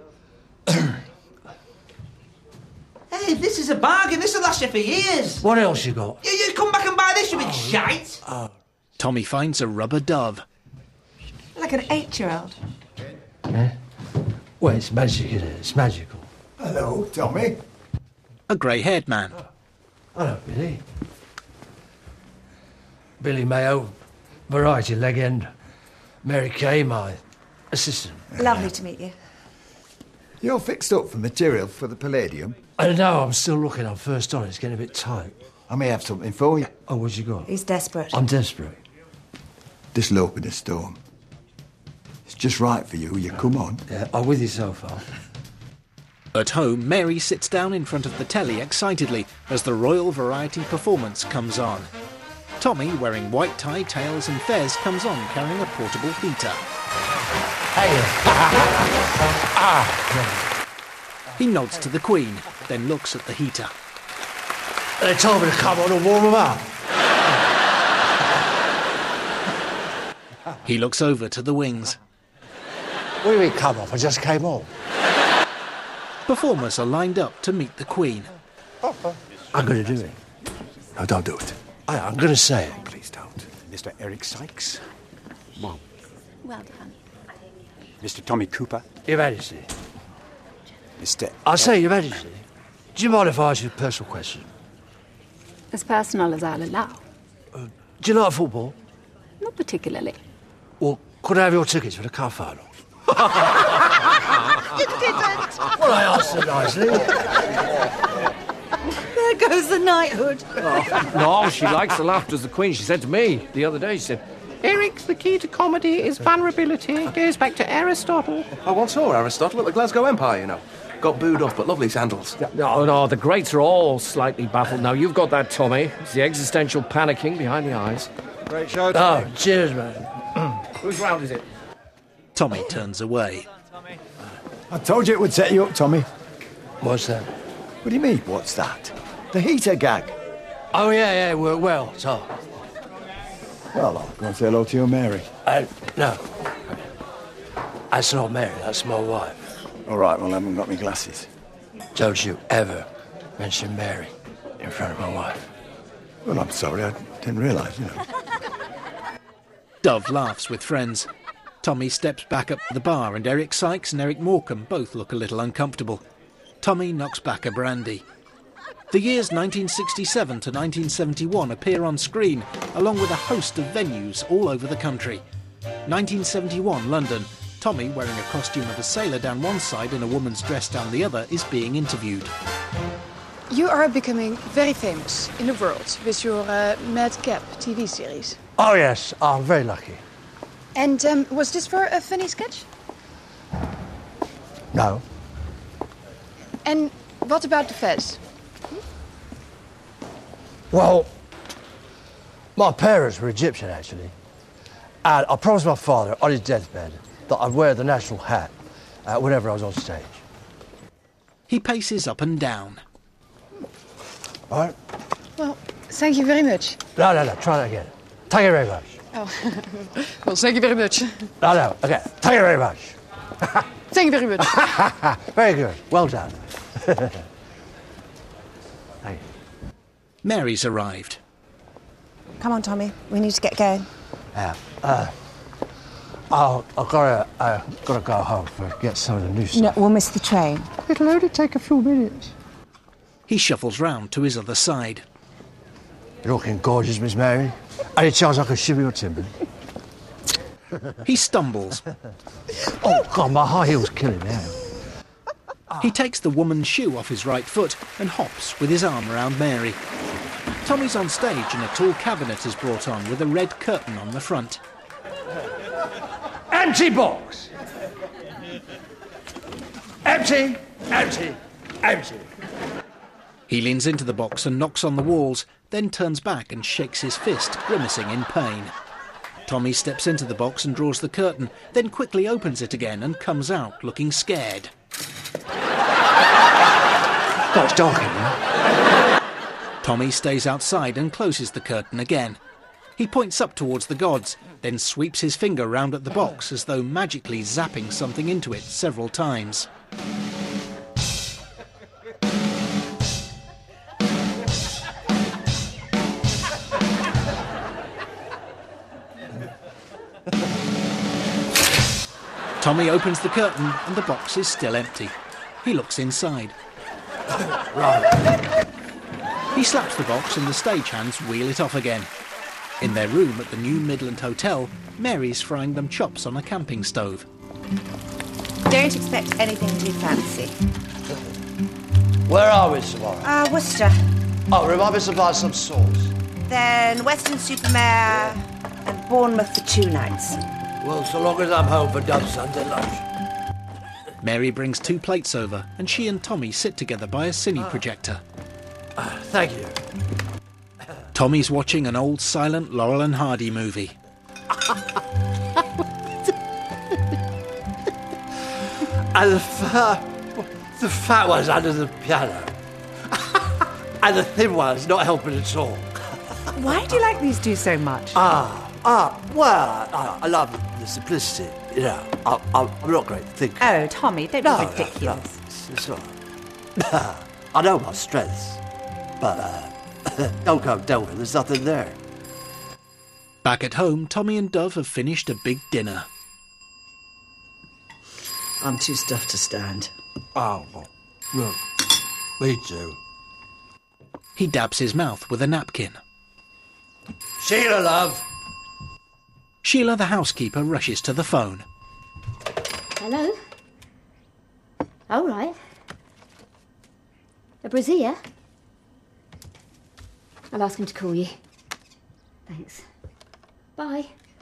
Speaker 2: Hey, this is a bargain. This will last you for years.
Speaker 9: What else you got?
Speaker 2: You come back and buy this, you big shite.
Speaker 1: Tommy finds a rubber dove.
Speaker 7: Like an 8-year-old.
Speaker 9: Yeah? Well, it's magic, isn't it? It's magical.
Speaker 14: Hello, Tommy.
Speaker 1: A grey-haired man.
Speaker 9: Hello, Billy. Billy Mayo, variety legend. Mary Kay, my assistant.
Speaker 7: Lovely to meet you.
Speaker 14: You're fixed up for material for the Palladium?
Speaker 9: I don't know, I'm still looking. I'm first on. It's getting a bit tight.
Speaker 14: I may have something for you.
Speaker 9: Oh, what you got?
Speaker 7: He's desperate.
Speaker 9: I'm desperate.
Speaker 16: This lope in the storm. It's just right for you. You come on.
Speaker 3: Yeah, I'm with you so far.
Speaker 1: At home, Mary sits down in front of the telly excitedly as the Royal Variety performance comes on. Tommy, wearing white tie, tails and fez, comes on carrying a portable heater. He nods to the Queen, then looks at the heater.
Speaker 3: They told me to come on and warm them up.
Speaker 1: He looks over to the wings.
Speaker 3: What do you mean, come off? I just came on.
Speaker 1: Performers are lined up to meet the Queen.
Speaker 3: I'm going to do it.
Speaker 16: No, don't do it.
Speaker 3: I'm going to say it.
Speaker 16: Please don't.
Speaker 17: Mr. Eric Sykes. Well,
Speaker 10: Well done.
Speaker 17: Mr. Tommy Cooper.
Speaker 3: Your Majesty.
Speaker 17: Mr.
Speaker 3: I'll say, Your Majesty, do you mind if I ask you a personal question?
Speaker 18: As personal as I'll allow.
Speaker 3: Do you like football?
Speaker 18: Not particularly.
Speaker 3: Well, could I have your tickets for the cup final?
Speaker 18: You didn't.
Speaker 3: Well, I asked her nicely.
Speaker 15: There goes the knighthood.
Speaker 19: No, she likes the laughter as the Queen. She said to me the other day, she said, Eric, the key to comedy is vulnerability. It goes back to Aristotle.
Speaker 12: I once saw Aristotle at the Glasgow Empire, you know. Got booed off, but lovely sandals.
Speaker 19: No, the greats are all slightly baffled. Now, you've got that, Tommy. It's the existential panicking behind the eyes.
Speaker 17: Great show,
Speaker 3: Tommy. Oh, cheers, man.
Speaker 19: Whose round is it?
Speaker 1: Tommy turns away.
Speaker 16: I told you it would set you up, Tommy.
Speaker 3: What's that?
Speaker 16: What do you mean, what's that? The heater gag.
Speaker 3: Oh, yeah, it worked well, so...
Speaker 16: Well, I'll go and say hello to your Mary.
Speaker 3: No. That's not Mary, that's my wife.
Speaker 16: All right, well, I haven't got my glasses.
Speaker 3: Don't you ever mention Mary in front of my wife.
Speaker 16: Well, I'm sorry, I didn't realise, you know.
Speaker 1: Dove laughs with friends. Tommy steps back up to the bar and Eric Sykes and Eric Morecambe both look a little uncomfortable. Tommy knocks back a brandy. The years 1967 to 1971 appear on screen, along with a host of venues all over the country. 1971, London. Tommy, wearing a costume of a sailor down one side and a woman's dress down the other, is being interviewed.
Speaker 20: You are becoming very famous in the world with your Madcap TV series.
Speaker 3: Oh, yes, I'm very lucky.
Speaker 20: And was this for a funny sketch?
Speaker 3: No.
Speaker 20: And what about the fez?
Speaker 3: Well, my parents were Egyptian, actually. And I promised my father on his deathbed that I'd wear the national hat whenever I was on stage.
Speaker 1: He paces up and down.
Speaker 3: All right?
Speaker 20: Well, thank you very much.
Speaker 3: No, try that again. Thank you very much.
Speaker 20: Oh, well, thank you very much.
Speaker 3: No, okay. Thank you very much.
Speaker 20: Thank you very much.
Speaker 3: Very good. Well done. Thank you.
Speaker 1: Mary's arrived.
Speaker 10: Come on, Tommy. We need to get going.
Speaker 3: Yeah. I've gotta go home to get some of the new
Speaker 10: No,
Speaker 3: stuff.
Speaker 10: we'll miss the train.
Speaker 3: It'll only take a few minutes.
Speaker 1: He shuffles round to his other side.
Speaker 3: You're looking gorgeous, Miss Mary. Any chance I could shiver your timber?
Speaker 1: He stumbles.
Speaker 3: Oh, God, my high heel's killing me.
Speaker 1: He takes the woman's shoe off his right foot and hops with his arm around Mary. Tommy's on stage and a tall cabinet is brought on with a red curtain on the front.
Speaker 3: Empty box! Empty, empty, empty.
Speaker 1: He leans into the box and knocks on the walls, then turns back and shakes his fist, grimacing in pain. Tommy steps into the box and draws the curtain, then quickly opens it again and comes out looking scared.
Speaker 3: God, it's dark in here.
Speaker 1: Tommy stays outside and closes the curtain again. He points up towards the gods, then sweeps his finger round at the box as though magically zapping something into it several times. Tommy opens the curtain and the box is still empty. He looks inside.
Speaker 3: Right.
Speaker 1: He slaps the box and the stagehands wheel it off again. In their room at the New Midland Hotel, Mary's frying them chops on a camping stove.
Speaker 10: Don't expect anything too fancy.
Speaker 3: Where are we tomorrow?
Speaker 10: Worcester.
Speaker 3: Oh, remind me to buy some sauce.
Speaker 10: Then Western Supermare,
Speaker 7: and Bournemouth for 2 nights.
Speaker 9: Well, so long as I'm home for Dove Sunday lunch.
Speaker 1: Mary brings 2 plates over, and she and Tommy sit together by a cine projector.
Speaker 9: Thank you.
Speaker 1: Tommy's watching an old silent Laurel and Hardy movie.
Speaker 9: And the fat one's under the piano. And the thin one's not helping at all.
Speaker 7: Why do you like these 2 so much?
Speaker 9: Well, I love the simplicity. You know, I'm not great at thinking.
Speaker 7: Oh, Tommy, don't be ridiculous.
Speaker 9: No, it's all right. I know my strengths, but don't go delving, there's nothing there.
Speaker 1: Back at home, Tommy and Dove have finished a big dinner.
Speaker 15: I'm too stuffed to stand.
Speaker 9: Oh, look, me too.
Speaker 1: He dabs his mouth with a napkin.
Speaker 9: Sheila, love.
Speaker 1: Sheila, the housekeeper, rushes to the phone.
Speaker 5: Hello? All right. A brazier? I'll ask him to call you. Thanks. Bye.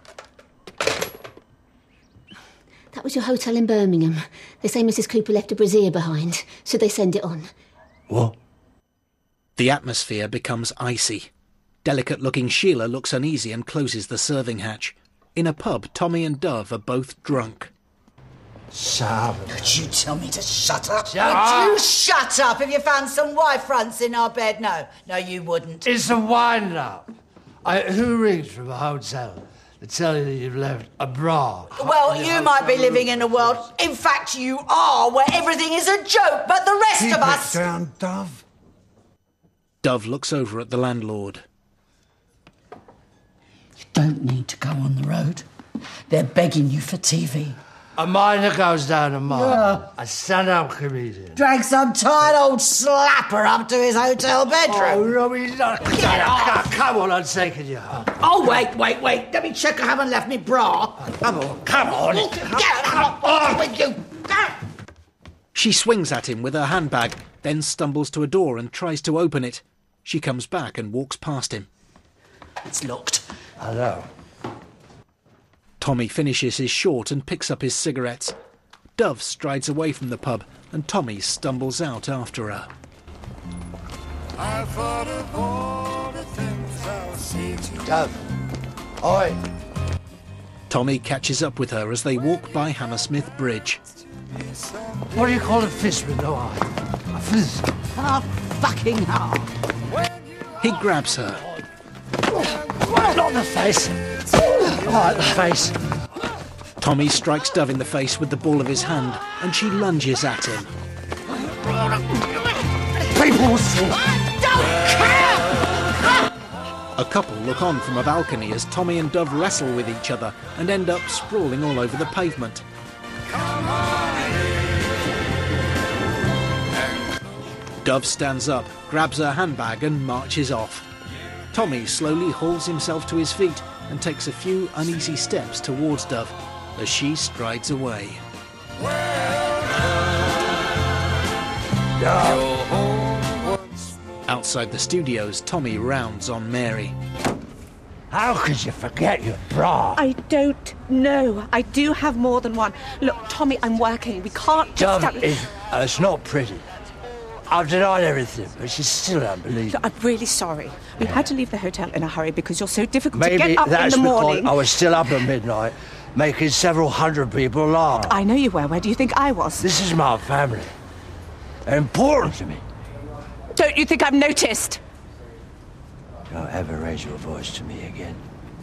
Speaker 5: That was your hotel in Birmingham. They say Mrs. Cooper left a brazier behind, so they send it on.
Speaker 9: What?
Speaker 1: The atmosphere becomes icy. Delicate-looking Sheila looks uneasy and closes the serving hatch. In a pub, Tommy and Dove are both drunk.
Speaker 9: Sam.
Speaker 15: Could you tell me to shut up?
Speaker 9: Shut up.
Speaker 15: Would you shut up if you found some wife fronts in our bed? No, you wouldn't.
Speaker 9: It's a wind-up. Who rings from a hotel to tell you that you've left a bra?
Speaker 15: Well, you might be living in a world, in fact you are, where everything is a joke, but the rest of us...
Speaker 14: Keep it down, Dove.
Speaker 1: Dove looks over at the landlord.
Speaker 15: You don't need to go on the road. They're begging you for TV.
Speaker 9: A miner goes down a mile.
Speaker 15: Yeah.
Speaker 9: A stand-up comedian.
Speaker 15: Drag some tired old slapper up to his hotel bedroom.
Speaker 9: Oh, no, he's not.
Speaker 15: Get off.
Speaker 9: Come on, I'm taking you home.
Speaker 15: Oh, wait. Let me check I haven't left me bra.
Speaker 9: Come on.
Speaker 15: Get on with you.
Speaker 1: She swings at him with her handbag, then stumbles to a door and tries to open it. She comes back and walks past him.
Speaker 15: It's locked.
Speaker 9: I know.
Speaker 1: Tommy finishes his short and picks up his cigarettes. Dove strides away from the pub and Tommy stumbles out after her.
Speaker 14: I thought of all the things I'll say to you.
Speaker 9: Dove. Oi.
Speaker 1: Tommy catches up with her as they walk by Hammersmith Bridge.
Speaker 9: What do you call a fist with no eye? A fizz.
Speaker 15: Oh, fucking hell.
Speaker 1: He grabs her.
Speaker 9: Not the face. Right, the face.
Speaker 1: Tommy strikes Dove in the face with the ball of his hand and she lunges at him.
Speaker 9: People will see.
Speaker 1: A couple look on from a balcony as Tommy and Dove wrestle with each other and end up sprawling all over the pavement. Dove stands up, grabs her handbag and marches off. Tommy slowly hauls himself to his feet and takes a few uneasy steps towards Dove as she strides away. Outside the studios, Tommy rounds on Mary.
Speaker 9: How could you forget your bra?
Speaker 10: I don't know. I do have more than one. Look, Tommy, I'm working. We can't just...
Speaker 9: Dove is... it's not pretty. I've denied everything, but she's still unbelievable.
Speaker 10: Look, I'm really sorry. We had to leave the hotel in a hurry because you're so difficult to
Speaker 9: Maybe
Speaker 10: get up in
Speaker 9: that's
Speaker 10: the morning.
Speaker 9: because I was still up at midnight, making several hundred people laugh.
Speaker 10: I know you were. Where do you think I was?
Speaker 9: This is my family. They're important to me.
Speaker 10: Don't you think I've noticed?
Speaker 9: Don't ever raise your voice to me again.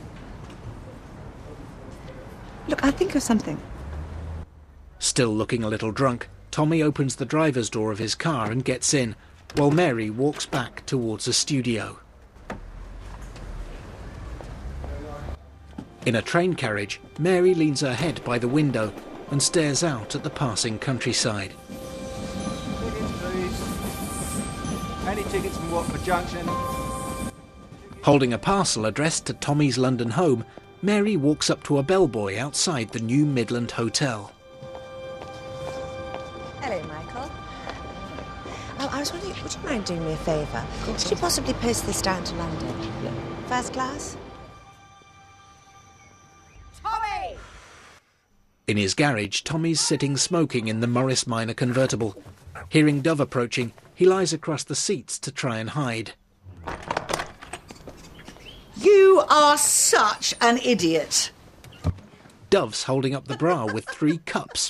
Speaker 10: Look, I'll think of something.
Speaker 1: Still looking a little drunk, Tommy opens the driver's door of his car and gets in, while Mary walks back towards the studio. In a train carriage, Mary leans her head by the window and stares out at the passing countryside.
Speaker 17: Any tickets from Watford Junction?
Speaker 1: Holding a parcel addressed to Tommy's London home, Mary walks up to a bellboy outside the New Midland Hotel.
Speaker 7: Hello, Michael. Oh, I was wondering, would you mind doing me a favour? Could you possibly post this down to London? First class?
Speaker 1: In his garage, Tommy's sitting smoking in the Morris Minor convertible. Hearing Dove approaching, he lies across the seats to try and hide.
Speaker 15: You are such an idiot.
Speaker 1: Dove's holding up the bra with 3 cups.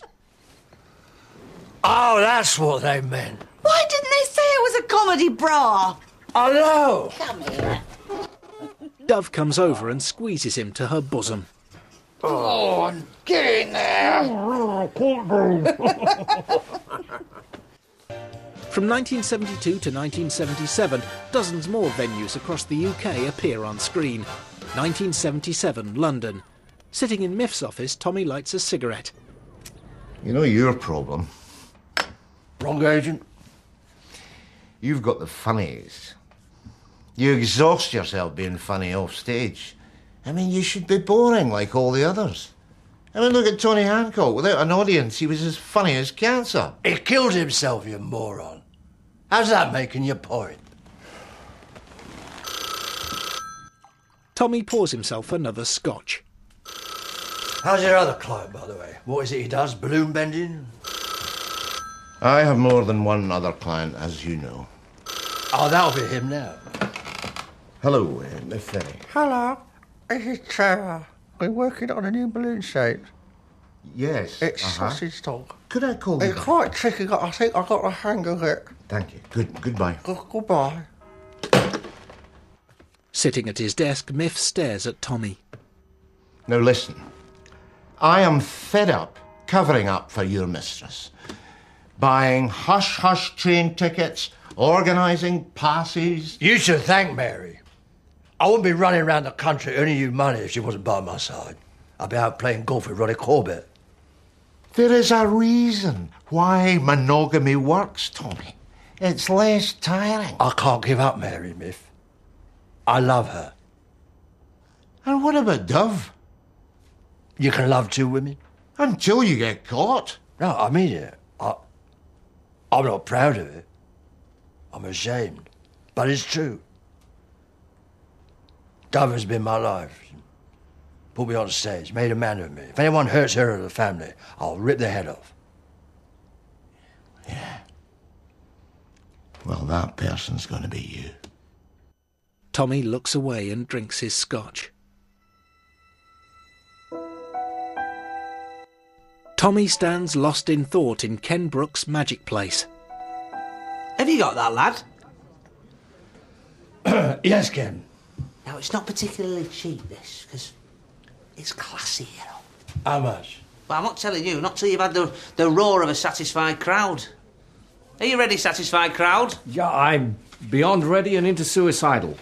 Speaker 9: Oh, that's what they meant.
Speaker 15: Why didn't they say it was a comedy bra?
Speaker 9: I know.
Speaker 15: Come here.
Speaker 1: Dove comes over and squeezes him to her bosom.
Speaker 9: Oh, get in there.
Speaker 1: From 1972 to 1977, dozens more venues across the UK appear on screen. 1977, London. Sitting in Miff's office, Tommy lights a cigarette.
Speaker 8: You know your problem?
Speaker 9: Wrong agent.
Speaker 8: You've got the funnies. You exhaust yourself being funny off stage. I mean, you should be boring like all the others. I mean, look at Tony Hancock. Without an audience, he was as funny as cancer.
Speaker 9: He killed himself, you moron. How's that making your point?
Speaker 1: Tommy pours himself another scotch.
Speaker 9: How's your other client, by the way? What is it he does? Balloon bending?
Speaker 8: I have more than one other client, as you know.
Speaker 9: Oh, that'll be him now.
Speaker 8: Hello, Miss Ferry.
Speaker 21: Hello, this is Trevor. We're working on a new balloon shape.
Speaker 8: Yes.
Speaker 21: It's sausage dog.
Speaker 8: Could I call you
Speaker 21: It's
Speaker 8: back?
Speaker 21: quite tricky. I think I got the hang of it.
Speaker 8: Thank you. Goodbye.
Speaker 21: Goodbye.
Speaker 1: Sitting at his desk, Miff stares at Tommy.
Speaker 8: Now listen. I am fed up covering up for your mistress. Buying hush-hush train tickets, organising passes.
Speaker 9: You should thank Mary. I wouldn't be running around the country earning you money if she wasn't by my side. I'd be out playing golf with Ronnie Corbett.
Speaker 8: There is a reason why monogamy works, Tommy. It's less tiring.
Speaker 9: I can't give up Mary, Miff. I love her.
Speaker 8: And what about Dove?
Speaker 9: You can love 2 women?
Speaker 8: Until you get caught.
Speaker 9: No, I mean it. I'm not proud of it. I'm ashamed. But it's true. Dove has been my life. Put me on stage, made a man of me. If anyone hurts her or the family, I'll rip their head off.
Speaker 8: Yeah. Well, that person's going to be you.
Speaker 1: Tommy looks away and drinks his scotch. Tommy stands lost in thought in Ken Brooks' Magic Place.
Speaker 2: Have you got that, lad?
Speaker 9: Yes, Ken.
Speaker 2: Now, it's not particularly cheap, this, because it's classy, you know.
Speaker 9: How much?
Speaker 2: Well, I'm not telling you, not till you've had the roar of a satisfied crowd. Are you ready, satisfied crowd?
Speaker 19: Yeah, I'm beyond ready and into suicidal.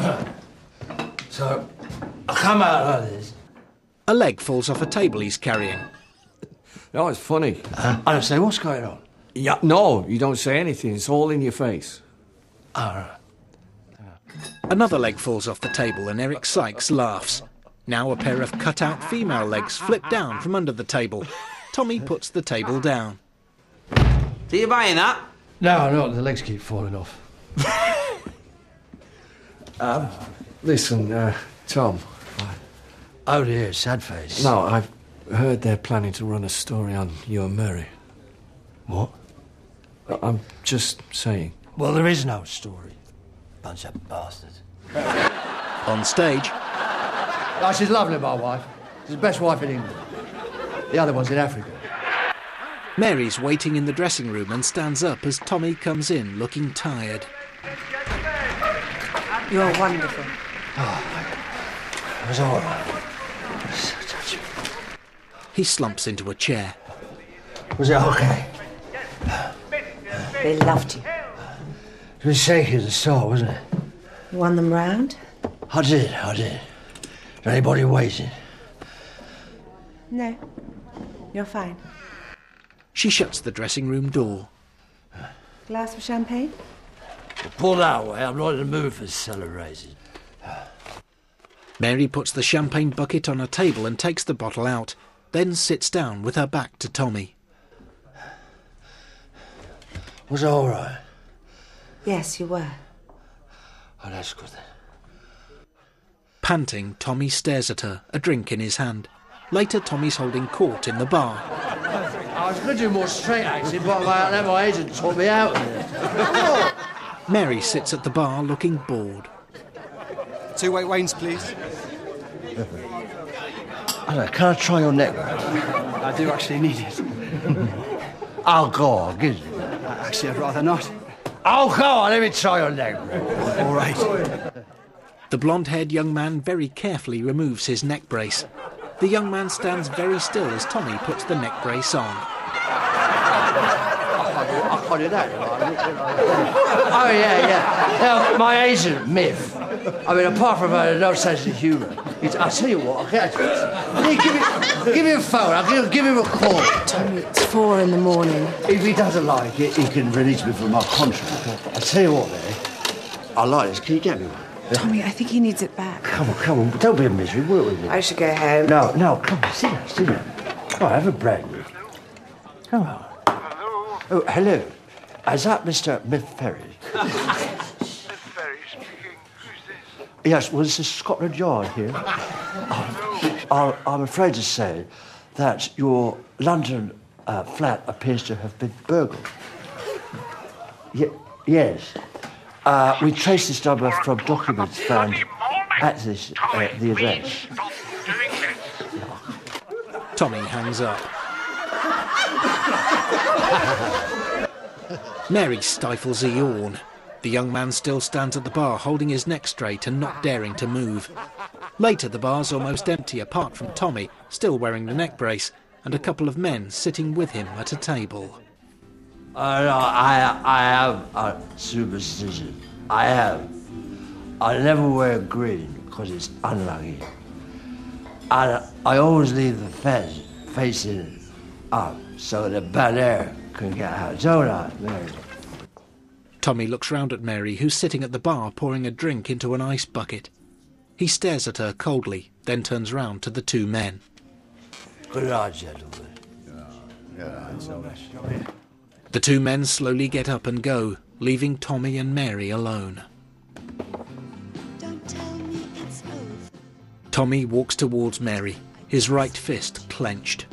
Speaker 9: So, I come out like this.
Speaker 1: A leg falls off a table he's carrying.
Speaker 19: No, it's funny.
Speaker 9: I don't say, what's going on?
Speaker 19: Yeah, no, you don't say anything. It's all in your face.
Speaker 9: All right.
Speaker 1: Another leg falls off the table and Eric Sykes laughs. Now a pair of cut-out female legs flip down from under the table. Tommy puts the table down.
Speaker 2: Are you buying that?
Speaker 9: No, the legs keep falling off.
Speaker 19: Listen, Tom.
Speaker 9: Oh dear, sad face.
Speaker 19: No, I've heard they're planning to run a story on you and Mary.
Speaker 9: What?
Speaker 19: I'm just saying.
Speaker 9: Well, there is no story. Bunch of bastards.
Speaker 1: On stage...
Speaker 3: Oh, she's lovely, my wife. She's the best wife in England. The other one's in Africa.
Speaker 1: Mary's waiting in the dressing room and stands up as Tommy comes in, looking tired.
Speaker 10: You're wonderful.
Speaker 9: It was all right. So touching.
Speaker 1: He slumps into a chair.
Speaker 9: Was it okay?
Speaker 10: They loved you.
Speaker 9: It was shaky at the start, wasn't it?
Speaker 10: You won them round?
Speaker 9: I did. Is anybody waiting?
Speaker 10: No. You're fine.
Speaker 1: She shuts the dressing room door.
Speaker 10: Glass of champagne?
Speaker 9: Pull that away. I'm not in the mood for celebrating.
Speaker 1: Mary puts the champagne bucket on a table and takes the bottle out, then sits down with her back to Tommy.
Speaker 9: Was it all right?
Speaker 10: Yes, you were.
Speaker 9: Oh, that's good then.
Speaker 1: Panting, Tommy stares at her, a drink in his hand. Later, Tommy's holding court in the bar.
Speaker 9: I was going to do more straight acting, but my agent taught me out of it.
Speaker 1: Mary sits at the bar looking bored.
Speaker 12: 2 white wines, please.
Speaker 9: Hello, can I try your neck?
Speaker 13: I do actually need it.
Speaker 9: Oh, go on, give it.
Speaker 13: Actually, I'd rather not.
Speaker 9: Oh, go on, let me try your neck.
Speaker 13: All right.
Speaker 1: The blonde-haired young man very carefully removes his neck brace. The young man stands very still as Tommy puts the neck brace on.
Speaker 9: I can't do that. Oh, yeah. Now, my agent, Miff, I mean, apart from no sense of humour, I'll tell you what, give me a phone, I'll give him a call.
Speaker 7: Tommy, it's 4 in the morning.
Speaker 9: If he doesn't like it, he can release me from my contract. I'll tell you what, Mary, I like this. Can you get me one?
Speaker 7: Tommy, I think he needs it back.
Speaker 9: Come on. Don't be a misery. Work with me.
Speaker 7: I should go home.
Speaker 9: No. Come on. Sit down. Come on, have a break. Come on. Oh, hello. Is that Mr. Miff Ferry?
Speaker 21: Miff Ferry speaking. Who's this?
Speaker 9: Yes, well, this is Scotland Yard here. I'm afraid to say that your London flat appears to have been burgled. Yes. We traced this number from documents found at the address.
Speaker 1: Tommy hangs up. Mary stifles a yawn. The young man still stands at the bar, holding his neck straight and not daring to move. Later, the bar's almost empty, apart from Tommy, still wearing the neck brace, and a couple of men sitting with him at a table.
Speaker 9: I have a superstition. I have. I never wear green because it's unlucky. And I always leave the fence facing up so the bad air can get out. Don't I, Mary?
Speaker 1: Tommy looks round at Mary, who's sitting at the bar pouring a drink into an ice bucket. He stares at her coldly, then turns round to the two men.
Speaker 9: Good night, gentlemen.
Speaker 1: The two men slowly get up and go, leaving Tommy and Mary alone. Tommy walks towards Mary, his right fist clenched.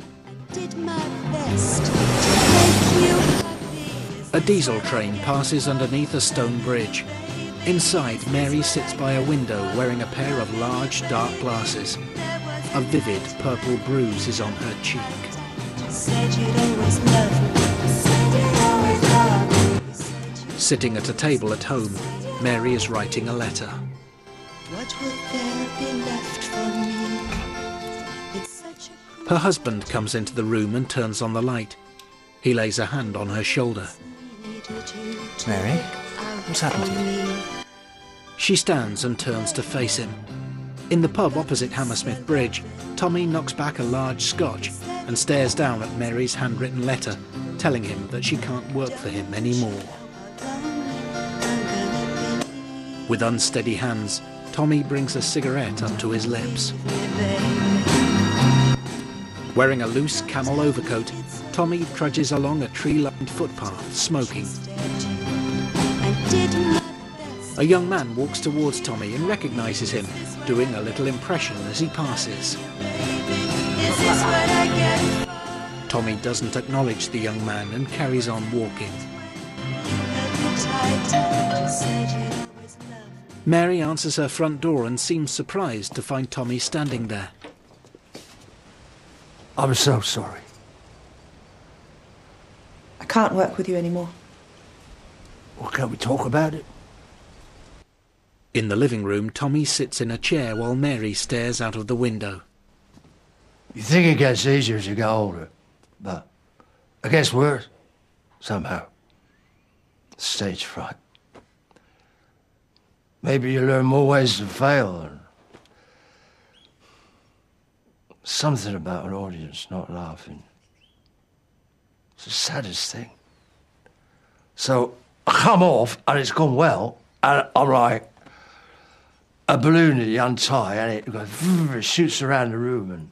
Speaker 1: A diesel train passes underneath a stone bridge. Inside, Mary sits by a window wearing a pair of large, dark glasses. A vivid purple bruise is on her cheek. Sitting at a table at home, Mary is writing a letter.
Speaker 6: What would there be left for me? It's such a...
Speaker 1: Her husband comes into the room and turns on the light. He lays a hand on her shoulder.
Speaker 13: Mary, what's happened to you?
Speaker 1: She stands and turns to face him. In the pub opposite Hammersmith Bridge, Tommy knocks back a large scotch and stares down at Mary's handwritten letter, telling him that she can't work for him anymore. With unsteady hands, Tommy brings a cigarette up to his lips. Wearing a loose camel overcoat, Tommy trudges along a tree-lined footpath, smoking. A young man walks towards Tommy and recognises him, doing a little impression as he passes. Tommy doesn't acknowledge the young man and carries on walking. Mary answers her front door and seems surprised to find Tommy standing there.
Speaker 9: I'm so sorry.
Speaker 7: I can't work with you anymore.
Speaker 9: Well, can't we talk about it?
Speaker 1: In the living room, Tommy sits in a chair while Mary stares out of the window.
Speaker 9: You think it gets easier as you get older, but it gets worse, somehow. Stage fright. Maybe you learn more ways to fail. Or something about an audience not laughing. It's the saddest thing. So I come off and it's gone well, and I'm like a balloon that you untie and it goes, it shoots around the room, and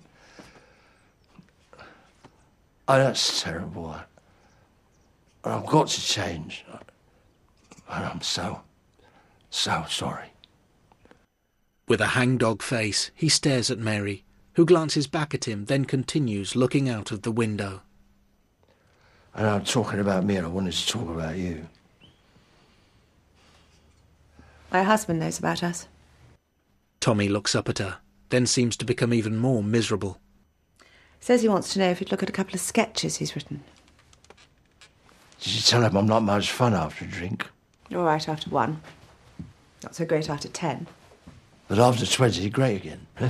Speaker 9: oh, that's terrible. And I've got to change. And I'm so sorry.
Speaker 1: With a hangdog face, he stares at Mary, who glances back at him, then continues looking out of the window.
Speaker 9: And I'm talking about me, and I wanted to talk about you.
Speaker 7: My husband knows about us.
Speaker 1: Tommy looks up at her, then seems to become even more miserable.
Speaker 7: Says he wants to know if you'd look at a couple of sketches he's written.
Speaker 9: Did you tell him I'm not much fun after a drink?
Speaker 7: All right after 1. Not so great after 10.
Speaker 9: But after 20, great again. Eh?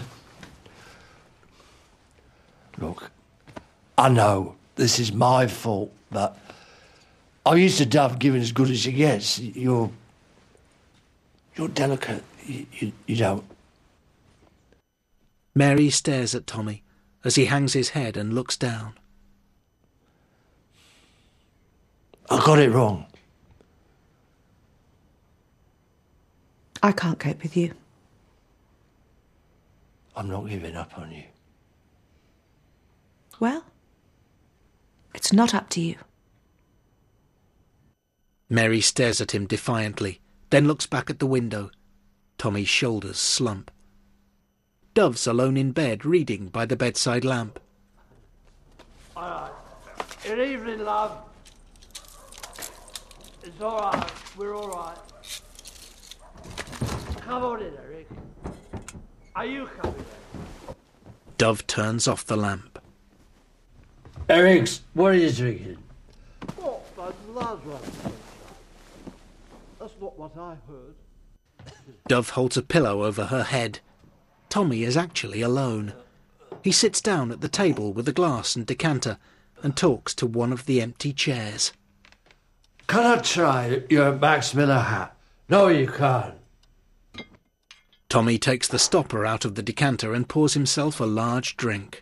Speaker 9: Look, I know this is my fault, but I'm used to Dove giving as good as she gets. You're delicate. You don't.
Speaker 1: Mary stares at Tommy as he hangs his head and looks down.
Speaker 9: I got it wrong.
Speaker 7: I can't cope with you.
Speaker 9: I'm not giving up on you.
Speaker 7: Well, it's not up to you.
Speaker 1: Mary stares at him defiantly, then looks back at the window. Tommy's shoulders slump. Dove's alone in bed, reading by the bedside lamp.
Speaker 9: All right. Good evening, love. It's all right. We're all right. Come on in, Eric. Are you coming in?
Speaker 1: Dove turns off the lamp.
Speaker 9: Eric, what are you drinking?
Speaker 4: Oh, that's right. That's not what I heard.
Speaker 1: Dove holds a pillow over her head. Tommy is actually alone. He sits down at the table with a glass and decanter and talks to one of the empty chairs.
Speaker 9: Can I try your Max Miller hat? No, you can't.
Speaker 1: Tommy takes the stopper out of the decanter and pours himself a large drink.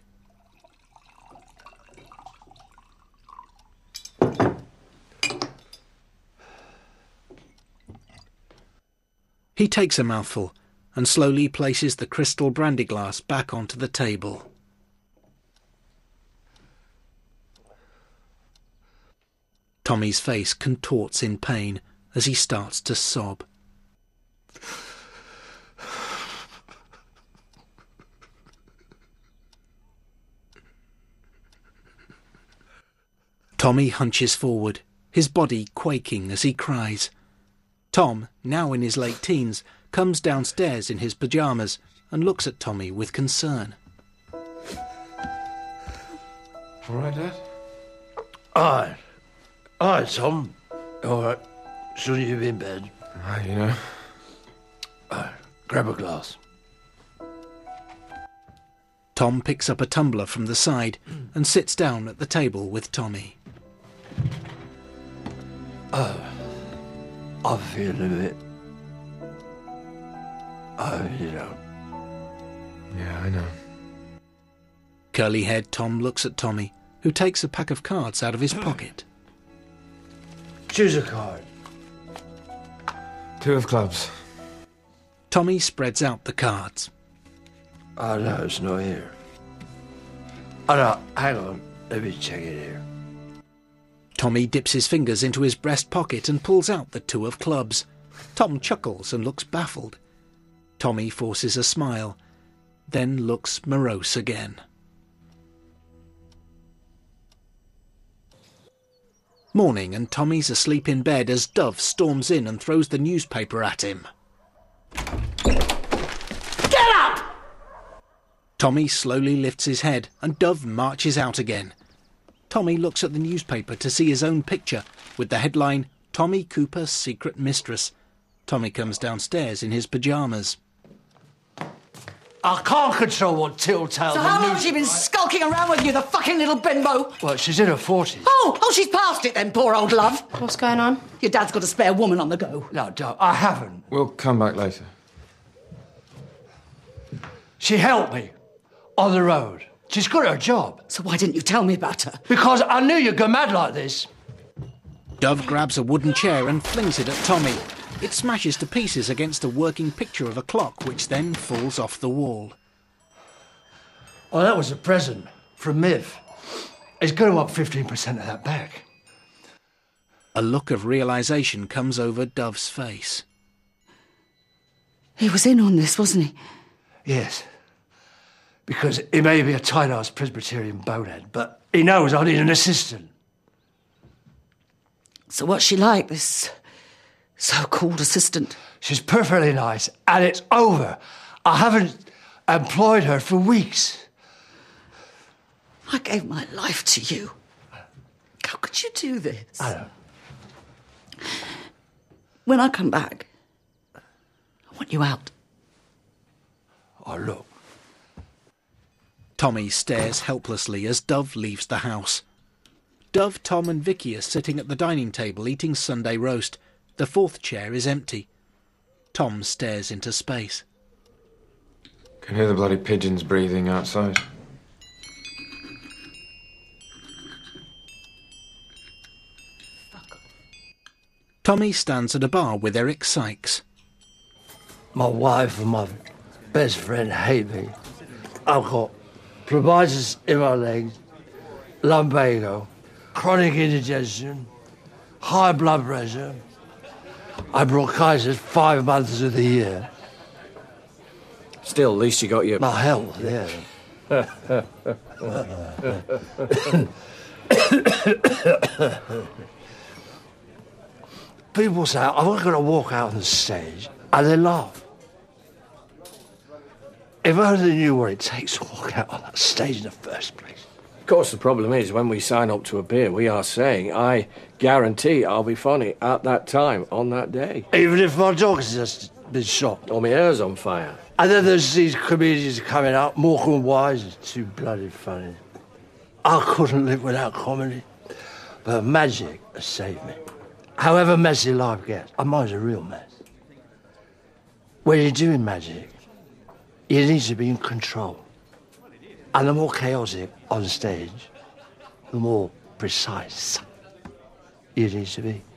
Speaker 1: He takes a mouthful and slowly places the crystal brandy glass back onto the table. Tommy's face contorts in pain as he starts to sob. Tommy hunches forward, his body quaking as he cries. Tom, now in his late teens, comes downstairs in his pyjamas and looks at Tommy with concern.
Speaker 12: All right, Dad?
Speaker 9: Aye. Aye, Tom. All right. Shouldn't you be in bed?
Speaker 12: You know.
Speaker 9: Grab a glass.
Speaker 1: Tom picks up a tumbler from the side and sits down at the table with Tommy.
Speaker 9: I feel a bit... you know.
Speaker 12: Yeah, I know.
Speaker 1: Curly-haired Tom looks at Tommy, who takes a pack of cards out of his pocket.
Speaker 9: Choose a card.
Speaker 12: 2 of clubs.
Speaker 1: Tommy spreads out the cards.
Speaker 9: Oh, no, it's not here. Oh, no, hang on. Let me check it here.
Speaker 1: Tommy dips his fingers into his breast pocket and pulls out the 2 of clubs. Tom chuckles and looks baffled. Tommy forces a smile, then looks morose again. Morning, and Tommy's asleep in bed as Dove storms in and throws the newspaper at him.
Speaker 15: Get up!
Speaker 1: Tommy slowly lifts his head and Dove marches out again. Tommy looks at the newspaper to see his own picture with the headline, Tommy Cooper's Secret Mistress. Tommy comes downstairs in his pyjamas.
Speaker 9: I can't control what Telltale...
Speaker 15: So how long has she been skulking around with you, the fucking little bimbo?
Speaker 9: Well, she's in her 40s.
Speaker 15: Oh, she's past it then, poor old love.
Speaker 18: What's going on?
Speaker 15: Your dad's got a spare woman on the go.
Speaker 9: No, don't. I haven't.
Speaker 12: We'll come back later.
Speaker 9: She helped me on the road. She's got her job.
Speaker 15: So why didn't you tell me about her?
Speaker 9: Because I knew you'd go mad like this.
Speaker 1: Dove grabs a wooden chair and flings it at Tommy. It smashes to pieces against a working picture of a clock, which then falls off the wall.
Speaker 9: Oh, that was a present from Miv. He's going to want 15% of that back.
Speaker 1: A look of realisation comes over Dove's face.
Speaker 15: He was in on this, wasn't he?
Speaker 9: Yes. Because he may be a tight-ass Presbyterian bonehead, but he knows I need an assistant.
Speaker 15: So what's she like, this so-called assistant?
Speaker 9: She's perfectly nice, and it's over. I haven't employed her for weeks.
Speaker 15: I gave my life to you. How could you do this?
Speaker 9: I don't.
Speaker 15: When I come back, I want you out.
Speaker 9: Oh, look.
Speaker 1: Tommy stares helplessly as Dove leaves the house. Dove, Tom and Vicky are sitting at the dining table eating Sunday roast. The fourth chair is empty. Tom stares into space.
Speaker 11: Can hear the bloody pigeons breathing outside.
Speaker 1: Tommy stands at a bar with Eric Sykes.
Speaker 9: My wife and my best friend hate me. I've got phlebitis in my legs, lumbago, chronic indigestion, high blood pressure. I have bronchitis 5 months of the year.
Speaker 19: Still, at least you got your...
Speaker 9: My health, yeah. People say, I'm not going to walk out on the stage, and they laugh. If only they knew what it takes to walk out on that stage in the first place.
Speaker 19: Of course, the problem is, when we sign up to appear, we are saying, I guarantee I'll be funny at that time, on that day.
Speaker 9: Even if my dog has just been shot.
Speaker 19: Or my hair's on fire.
Speaker 9: And then there's these comedians coming out, Morecambe and Wise, it's too bloody funny. I couldn't live without comedy. But magic has saved me. However messy life gets, and mine's a real mess. When you're doing magic, you need to be in control. And the more chaotic on stage, the more precise you need to be.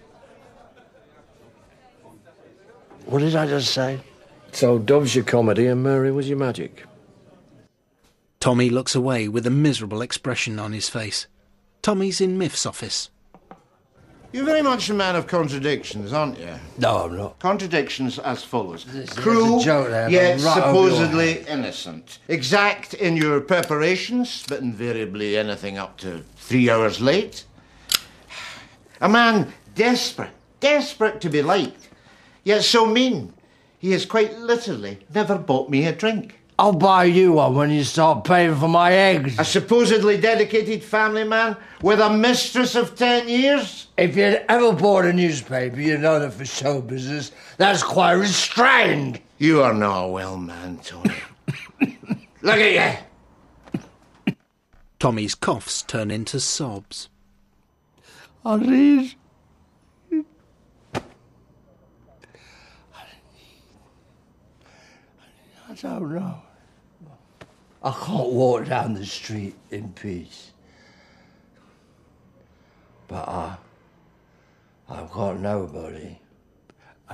Speaker 9: What did I just say?
Speaker 19: So Dove's your comedy and Murray was your magic.
Speaker 1: Tommy looks away with a miserable expression on his face. Tommy's in Miff's office.
Speaker 8: You're very much a man of contradictions, aren't you?
Speaker 9: No, I'm not.
Speaker 8: Contradictions as follows.
Speaker 9: There's
Speaker 8: Cruel,
Speaker 9: a joke there,
Speaker 8: yet
Speaker 9: but right over your
Speaker 8: supposedly
Speaker 9: head.
Speaker 8: innocent. Exact in your preparations, but invariably anything up to 3 hours late. A man desperate to be liked, yet so mean. He has quite literally never bought me a drink.
Speaker 9: I'll buy you one when you start paying for my eggs.
Speaker 8: A supposedly dedicated family man with a mistress of 10 years?
Speaker 9: If you'd ever bought a newspaper, you know that for show business, that's quite restrained.
Speaker 8: You are not a well man, Tony. Look at you.
Speaker 1: Tommy's coughs turn into sobs.
Speaker 9: I need... I don't know. I can't walk down the street in peace. But I've got nobody. I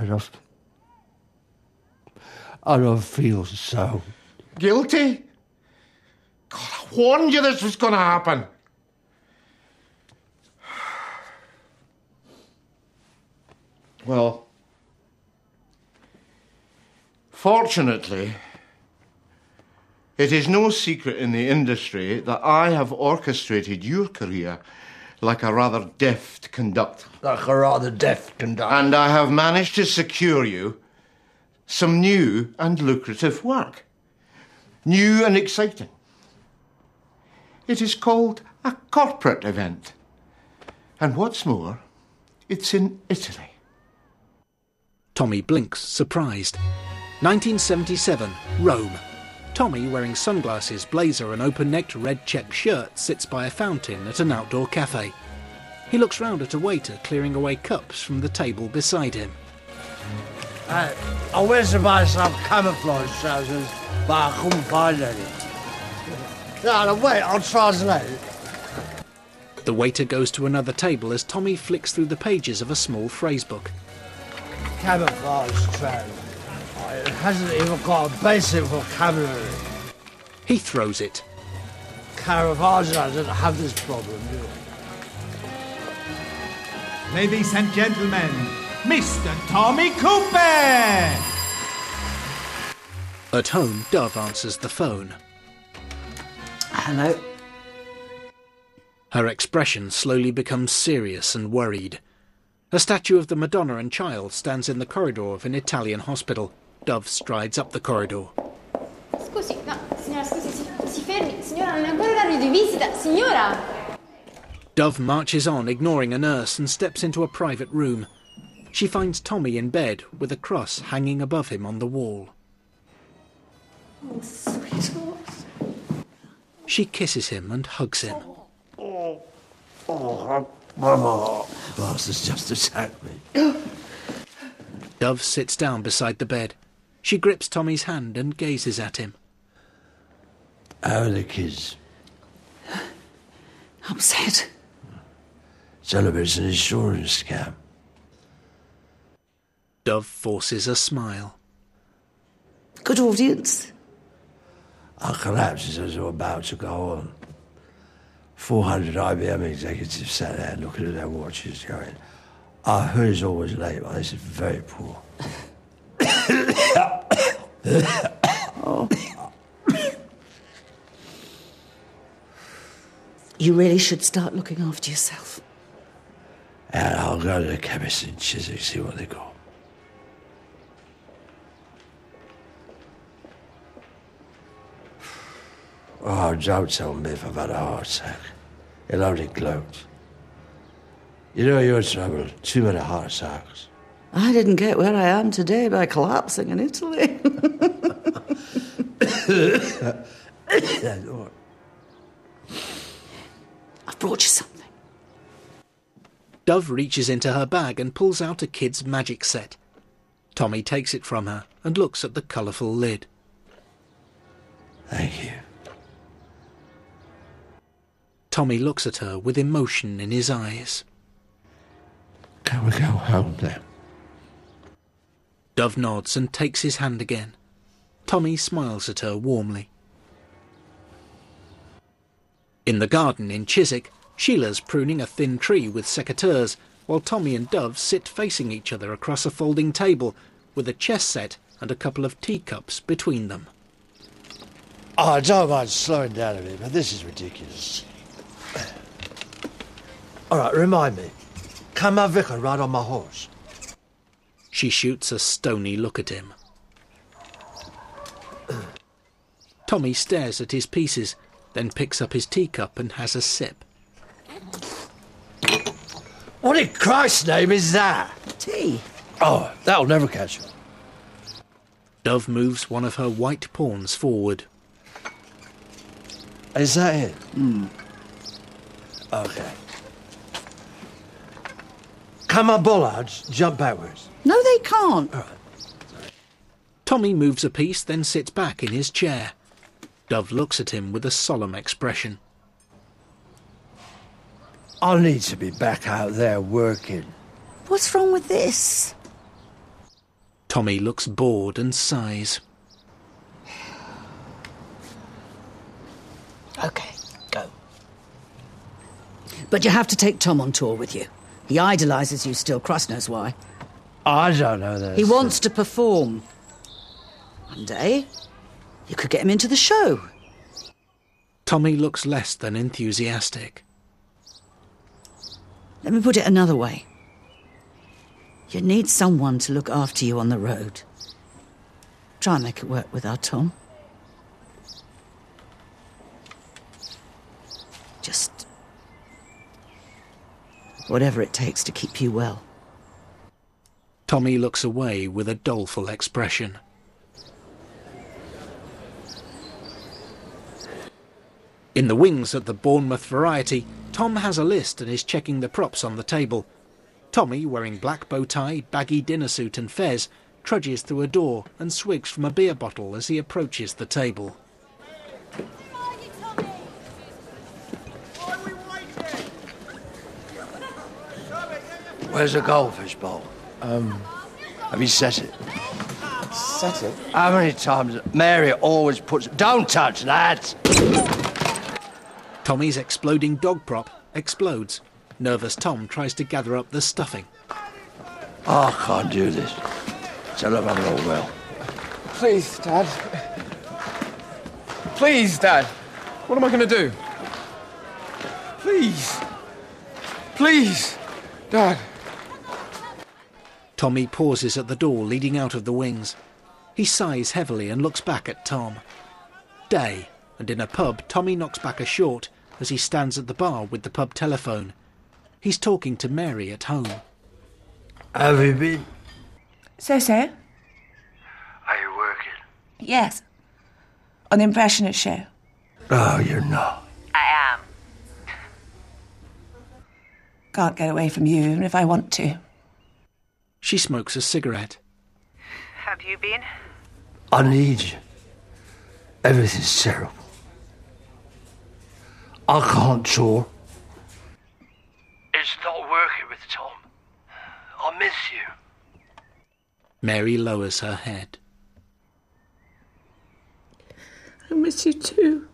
Speaker 9: don't feel so...
Speaker 8: Guilty? God, I warned you this was going to happen. Well, fortunately, it is no secret in the industry that I have orchestrated your career like a rather deft conductor.
Speaker 9: Like a rather deft conductor.
Speaker 8: And I have managed to secure you some new and lucrative work. New and exciting. It is called a corporate event. And what's more, it's in Italy.
Speaker 1: Tommy blinks, surprised. 1977, Rome. Tommy, wearing sunglasses, blazer and open-necked red check shirt, sits by a fountain at an outdoor cafe. He looks round at a waiter clearing away cups from the table beside him.
Speaker 9: I went to buy some camouflage trousers, but I couldn't find any. No, wait, I'll translate it.
Speaker 1: The waiter goes to another table as Tommy flicks through the pages of a small phrasebook.
Speaker 9: Camouflage trousers. It hasn't even got a basic vocabulary.
Speaker 1: He throws it.
Speaker 9: Camouflage doesn't have this problem, do it?
Speaker 22: Ladies and gentlemen, Mr. Tommy Cooper!
Speaker 1: At home, Dove answers the phone.
Speaker 15: Hello.
Speaker 1: Her expression slowly becomes serious and worried. A statue of the Madonna and Child stands in the corridor of an Italian hospital. Dove strides up the corridor.
Speaker 16: Scusi, no, signora, scusi, si fermi. Signora, non è ancora orario di visita. Signora!
Speaker 1: Dove marches on, ignoring a nurse, and steps into a private room. She finds Tommy in bed, with a cross hanging above him on the wall.
Speaker 16: Oh, sweetheart.
Speaker 1: She kisses him and hugs him.
Speaker 9: Mama, bastards just attacked me.
Speaker 1: Dove sits down beside the bed. She grips Tommy's hand and gazes at him.
Speaker 9: How are the kids?
Speaker 15: Upset.
Speaker 9: Tell them it's an insurance scam.
Speaker 1: Dove forces a smile.
Speaker 15: Good audience.
Speaker 9: I collapsed as I was about to go on. 400 IBM executives sat there looking at their watches going, who's always late, but this is very poor.
Speaker 15: Oh. You really should start looking after yourself.
Speaker 9: And I'll go to the chemist in Chiswick, see what they got. Oh, don't tell me if I've had a heart attack. It'll only gloat. You know your trouble, too many heart attacks.
Speaker 15: I didn't get where I am today by collapsing in Italy. I've brought you something.
Speaker 1: Dove reaches into her bag and pulls out a kid's magic set. Tommy takes it from her and looks at the colourful lid.
Speaker 9: Thank you.
Speaker 1: Tommy looks at her with emotion in his eyes.
Speaker 9: Can we go home then?
Speaker 1: Dove nods and takes his hand again. Tommy smiles at her warmly. In the garden in Chiswick, Sheila's pruning a thin tree with secateurs, while Tommy and Dove sit facing each other across a folding table, with a chess set and a couple of teacups between them.
Speaker 3: Oh, I don't mind slowing down a bit, but this is ridiculous. All right, remind me. Can my vicar ride on my horse?
Speaker 1: She shoots a stony look at him. Tommy stares at his pieces, then picks up his teacup and has a sip.
Speaker 3: What in Christ's name is that?
Speaker 15: Tea.
Speaker 3: Oh, that'll never catch her.
Speaker 1: Dove moves one of her white pawns forward.
Speaker 3: Is that it?
Speaker 9: Okay.
Speaker 3: Can my bollards jump backwards?
Speaker 15: No, they can't.
Speaker 1: Tommy moves a piece, then sits back in his chair. Dove looks at him with a solemn expression.
Speaker 3: I need to be back out there working.
Speaker 15: What's wrong with this?
Speaker 1: Tommy looks bored and sighs.
Speaker 15: Okay, go. But you have to take Tom on tour with you. He idolises you still, Christ knows why.
Speaker 3: I don't know this.
Speaker 15: He wants to perform. One day, you could get him into the show.
Speaker 1: Tommy looks less than enthusiastic.
Speaker 15: Let me put it another way. You need someone to look after you on the road. Try and make it work with our Tom. Just whatever it takes to keep you well.
Speaker 1: Tommy looks away with a doleful expression. In the wings at the Bournemouth Variety, Tom has a list and is checking the props on the table. Tommy, wearing black bow tie, baggy dinner suit and fez, trudges through a door and swigs from a beer bottle as he approaches the table.
Speaker 3: Where's the goldfish bowl? Have you set it?
Speaker 21: Set it?
Speaker 3: How many times? Mary always puts... Don't touch that!
Speaker 1: Tommy's exploding dog prop explodes. Nervous Tom tries to gather up the stuffing.
Speaker 9: I can't do this. Tell them I'm not well.
Speaker 11: Please, Dad. Please, Dad. What am I going to do? Please. Please. Dad.
Speaker 1: Tommy pauses at the door leading out of the wings. He sighs heavily and looks back at Tom. Day, and in a pub, Tommy knocks back a short as he stands at the bar with the pub telephone. He's talking to Mary at home.
Speaker 3: Have you been?
Speaker 10: So-so?
Speaker 3: Are you working?
Speaker 10: Yes. On the Impressionist show.
Speaker 3: No, you're not.
Speaker 10: I am. Can't get away from you even if I want to.
Speaker 1: She smokes a cigarette.
Speaker 10: Have you been?
Speaker 3: I need you. Everything's terrible. I can't tour. It's not working with Tom. I miss you.
Speaker 1: Mary lowers her head.
Speaker 10: I miss you too.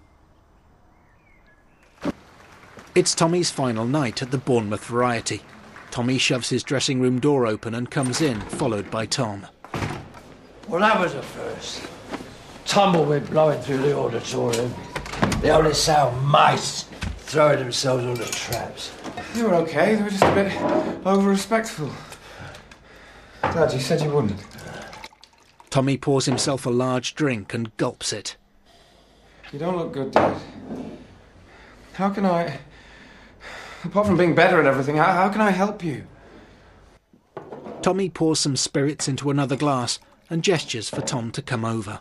Speaker 1: It's Tommy's final night at the Bournemouth Variety. Tommy shoves his dressing room door open and comes in, followed by Tom.
Speaker 3: Well, that was the first. Tumbleweed blowing through the auditorium. The only sound mice throwing themselves on the traps.
Speaker 11: They were okay. They were just a bit over-respectful. Dad, you said you wouldn't.
Speaker 1: Tommy pours himself a large drink and gulps it.
Speaker 11: You don't look good, Dad. How can I... Apart from being better at everything, how can I help you?
Speaker 1: Tommy pours some spirits into another glass and gestures for Tom to come over.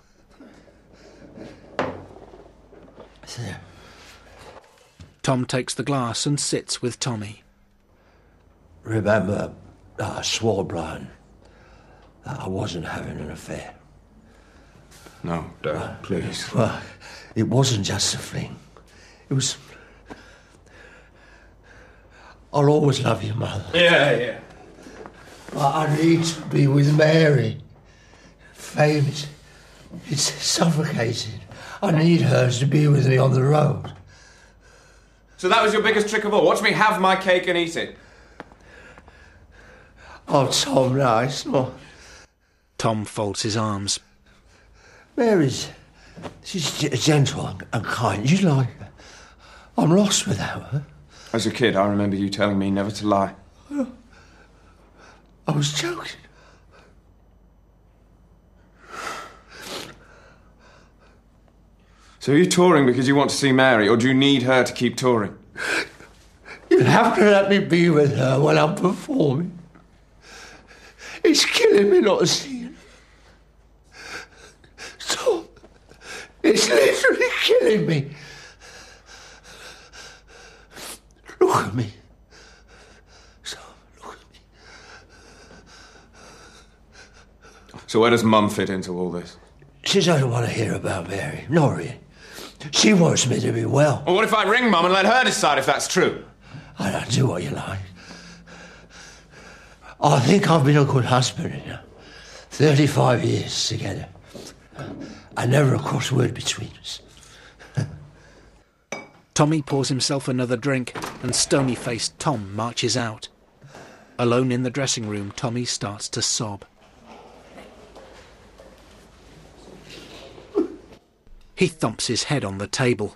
Speaker 3: There.
Speaker 1: Tom takes the glass and sits with Tommy.
Speaker 3: Remember, I swore, Brian, that I wasn't having an affair.
Speaker 11: No, Dad, please.
Speaker 3: Well, it wasn't just a fling. It was... I'll always love you, Mother.
Speaker 11: Yeah.
Speaker 3: But I need to be with Mary. Fame, it's suffocating. I need her to be with me on the road.
Speaker 11: So that was your biggest trick of all? Watch me have my cake and eat it?
Speaker 3: Oh, Tom, no, it's not.
Speaker 1: Tom folds his arms.
Speaker 3: She's gentle and kind. You like her. I'm lost without her.
Speaker 11: As a kid, I remember you telling me never to lie.
Speaker 3: I was joking.
Speaker 11: So are you touring because you want to see Mary, or do you need her to keep touring?
Speaker 3: You have to let me be with her when I'm performing. It's killing me not seeing her. Tom, it's literally killing me. Look at me.
Speaker 11: So where does Mum fit into all this?
Speaker 3: She doesn't want to hear about Mary, not really. She wants me to be well.
Speaker 11: Well, what if I ring Mum and let her decide if that's true?
Speaker 3: I don't do what you like. I think I've been a good husband, you know. 35 years together. I never a cross word between us.
Speaker 1: Tommy pours himself another drink and stony-faced Tom marches out. Alone in the dressing room, Tommy starts to sob. He thumps his head on the table.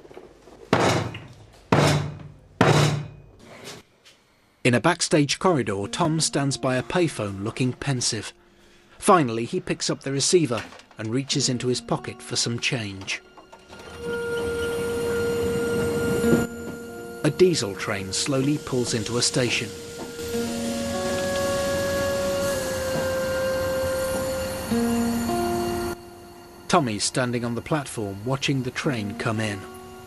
Speaker 1: In a backstage corridor, Tom stands by a payphone looking pensive. Finally, he picks up the receiver and reaches into his pocket for some change. A diesel train slowly pulls into a station. Tommy's standing on the platform watching the train come in.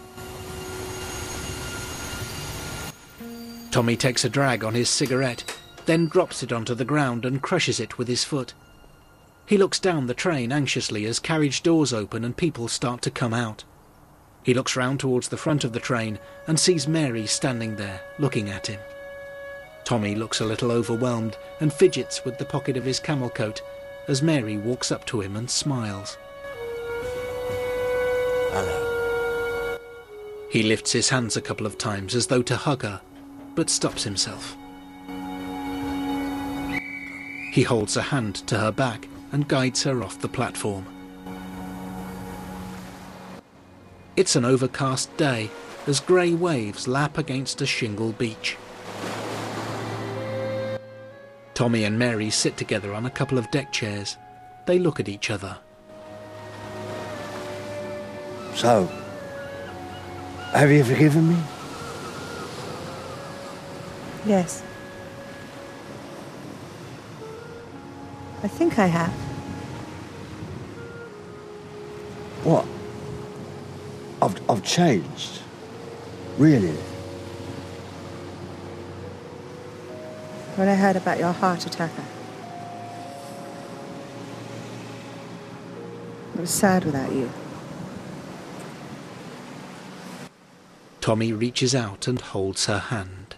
Speaker 1: Tommy takes a drag on his cigarette, then drops it onto the ground and crushes it with his foot. He looks down the train anxiously as carriage doors open and people start to come out. He looks round towards the front of the train and sees Mary standing there, looking at him. Tommy looks a little overwhelmed and fidgets with the pocket of his camel coat as Mary walks up to him and smiles.
Speaker 3: Hello.
Speaker 1: He lifts his hands a couple of times as though to hug her, but stops himself. He holds a hand to her back and guides her off the platform. It's an overcast day as grey waves lap against a shingle beach. Tommy and Mary sit together on a couple of deck chairs. They look at each other.
Speaker 3: So, have you forgiven me?
Speaker 10: Yes. I think I have.
Speaker 3: What? I've changed. Really?
Speaker 10: When I heard about your heart attack, I was sad without you.
Speaker 1: Tommy reaches out and holds her hand.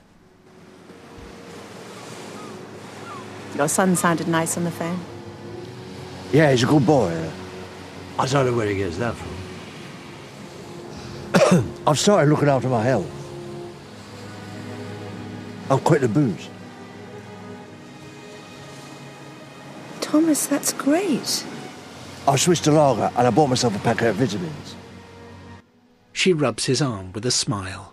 Speaker 10: Your son sounded nice on the phone.
Speaker 3: Yeah, he's a good boy. I don't know where he gets that from. I've started looking after my health. I've quit the booze.
Speaker 10: Thomas, that's great.
Speaker 3: I switched to lager and I bought myself a packet of vitamins.
Speaker 1: She rubs his arm with a smile.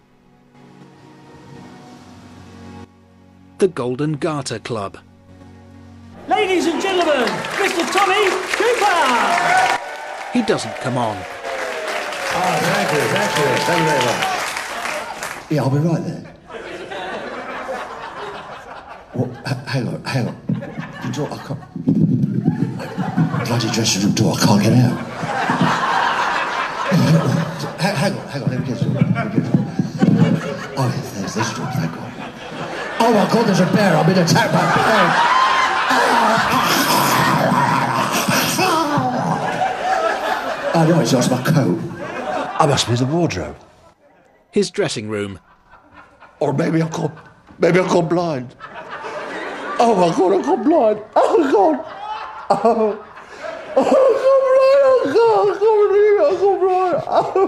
Speaker 1: The Golden Garter Club.
Speaker 13: Ladies and gentlemen, Mr. Tommy Cooper!
Speaker 1: He doesn't come on.
Speaker 3: Oh, thank you very much. Yeah, I'll be right there. Well, hang on. The door, I can't... Bloody dressing room door, I can't get out. Hang on, let me get through. Oh, yes, there's this door, thank God. Oh my God, there's a bear, I've been attacked by a bear. I know, it's lost my coat. I must be the wardrobe.
Speaker 1: His dressing room.
Speaker 3: Or maybe I've gone blind. Oh my God, I've gone blind. Oh God. Oh, I've gone blind.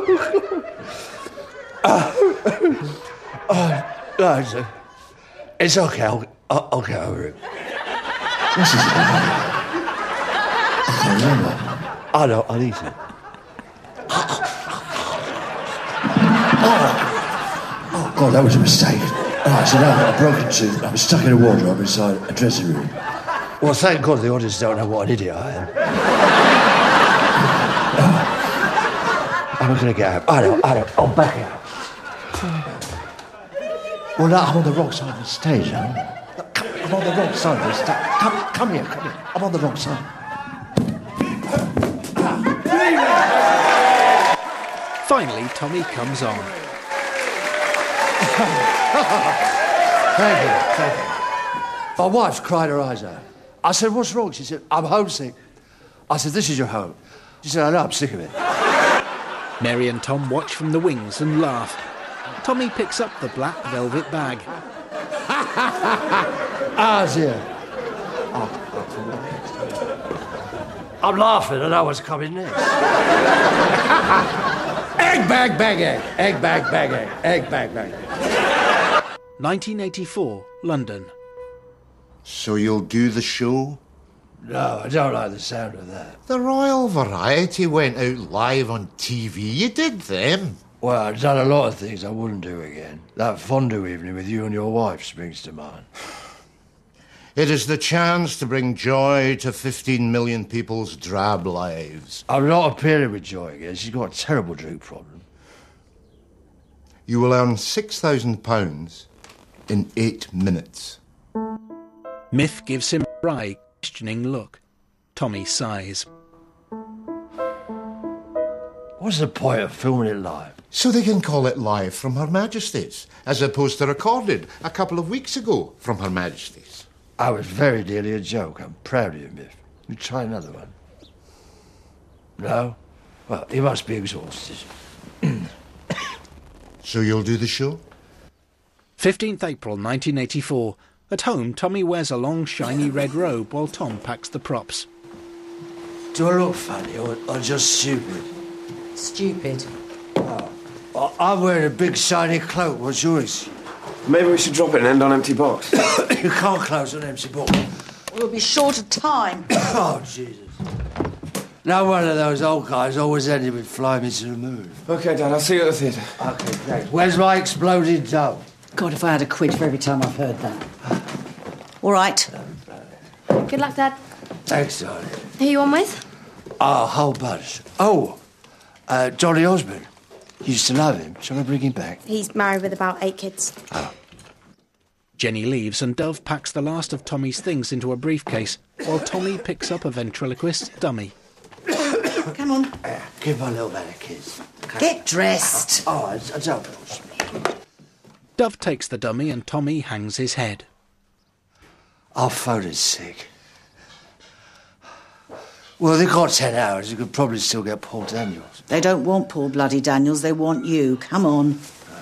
Speaker 3: No, it's okay. I'll get over it. What's this about? I can't remember. I know, I'll eat it. Oh, God, that was a mistake. Right, so now I've got a broken tooth. I'm stuck in a wardrobe inside a dressing room. Well, thank God the audience don't know what an idiot I am. I'm not going to get out. I know. I'll back out. Well, now I'm on the wrong side of the stage, huh? I'm on the wrong side of the stage. Come here. I'm on the wrong side.
Speaker 1: Finally, Tommy comes on.
Speaker 3: Thank you. My wife's cried her eyes out. I said, what's wrong? She said, I'm homesick. I said, this is your home. She said, I know, I'm sick of it.
Speaker 1: Mary and Tom watch from the wings and laugh. Tommy picks up the black velvet bag.
Speaker 3: Dear. I'm laughing and I was coming next. Egg, bag, bag, egg. Egg, bag, bag, egg. Egg, bag, bag.
Speaker 1: 1984, London.
Speaker 8: So you'll do the show?
Speaker 3: No, I don't like the sound of that.
Speaker 8: The Royal Variety went out live on TV. You did them.
Speaker 3: Well, I've done a lot of things I wouldn't do again. That fondue evening with you and your wife springs to mind.
Speaker 8: It is the chance to bring joy to 15 million people's drab lives.
Speaker 3: I'm not appearing with Joy again. She's got a terrible drink problem.
Speaker 8: You will earn £6,000 in 8 minutes.
Speaker 1: Miff gives him a wry, questioning look. Tommy sighs.
Speaker 3: What's the point of filming it live?
Speaker 8: So they can call it live from Her Majesty's, as opposed to recorded a couple of weeks ago from Her Majesty's.
Speaker 3: I was very nearly a joke. I'm proud of you, Miff. You try another one. No? Well, you must be exhausted.
Speaker 8: So you'll do the show?
Speaker 1: 15th April 1984. At home, Tommy wears a long, shiny red robe while Tom packs the props.
Speaker 3: Do I look funny or just stupid?
Speaker 15: Stupid.
Speaker 3: Oh, I'm wearing a big, shiny cloak. What's yours?
Speaker 11: Maybe we should drop it and end on empty box.
Speaker 3: You can't close an empty box.
Speaker 15: We'll be short of time.
Speaker 3: Oh, Jesus.
Speaker 9: No one of those old guys always ended with flying me to the moon.
Speaker 11: OK, Dad, I'll see you at the theatre.
Speaker 9: OK, thanks. Where's my exploded dove?
Speaker 15: God, if I had a quid for every time I've heard that. All right.
Speaker 16: Good luck, Dad.
Speaker 9: Thanks, darling.
Speaker 16: Who you on with?
Speaker 9: A whole bunch. Oh, Johnny Osborne. Used to love him. Shall I bring him back?
Speaker 16: He's married with about 8 kids.
Speaker 1: Jenny leaves and Dove packs the last of Tommy's things into a briefcase, while Tommy picks up a ventriloquist dummy.
Speaker 15: Come on.
Speaker 9: Give my little man a kiss.
Speaker 15: Get dressed.
Speaker 9: Oh, I don't know.
Speaker 1: Dove takes the dummy and Tommy hangs his head.
Speaker 9: Our phone is sick. Well, they've got 10 hours. You could probably still get Paul Daniels.
Speaker 15: They don't want Paul bloody Daniels. They want you. Come on.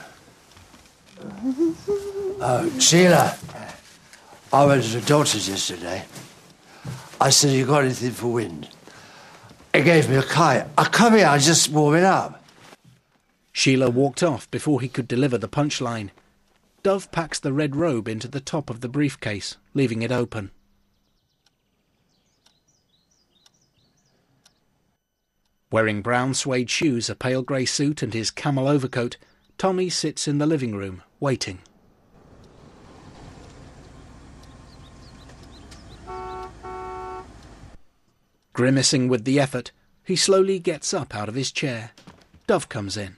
Speaker 9: Sheila, I went to the doctor's yesterday. I said, you got anything for wind? He gave me a kite. I come here, I just warm it up.
Speaker 1: Sheila walked off before he could deliver the punchline. Dove packs the red robe into the top of the briefcase, leaving it open. Wearing brown suede shoes, a pale grey suit and his camel overcoat, Tommy sits in the living room, waiting. Grimacing with the effort, he slowly gets up out of his chair. Dove comes in.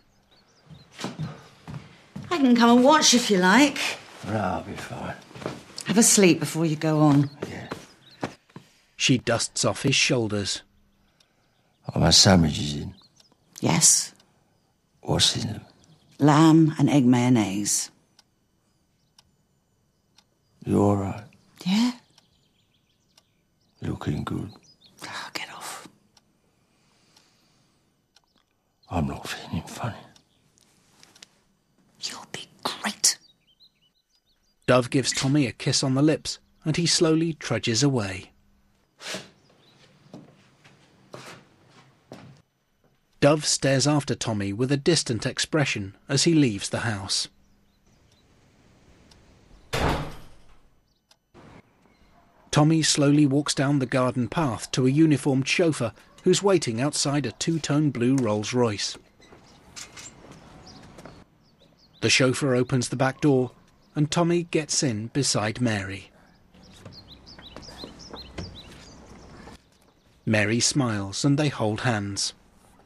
Speaker 15: I can come and watch if you like.
Speaker 9: No, I'll be fine.
Speaker 15: Have a sleep before you go on.
Speaker 9: Yeah.
Speaker 1: She dusts off his shoulders.
Speaker 9: Are my sandwiches in?
Speaker 15: Yes.
Speaker 9: What's in them?
Speaker 15: Lamb and egg mayonnaise.
Speaker 9: You all right?
Speaker 15: Yeah.
Speaker 9: Looking good.
Speaker 15: Oh, get off.
Speaker 9: I'm not feeling funny.
Speaker 15: You'll be great.
Speaker 1: Dove gives Tommy a kiss on the lips, and he slowly trudges away. Dove stares after Tommy with a distant expression as he leaves the house. Tommy slowly walks down the garden path to a uniformed chauffeur who's waiting outside a two-tone blue Rolls-Royce. The chauffeur opens the back door and Tommy gets in beside Mary. Mary smiles and they hold hands.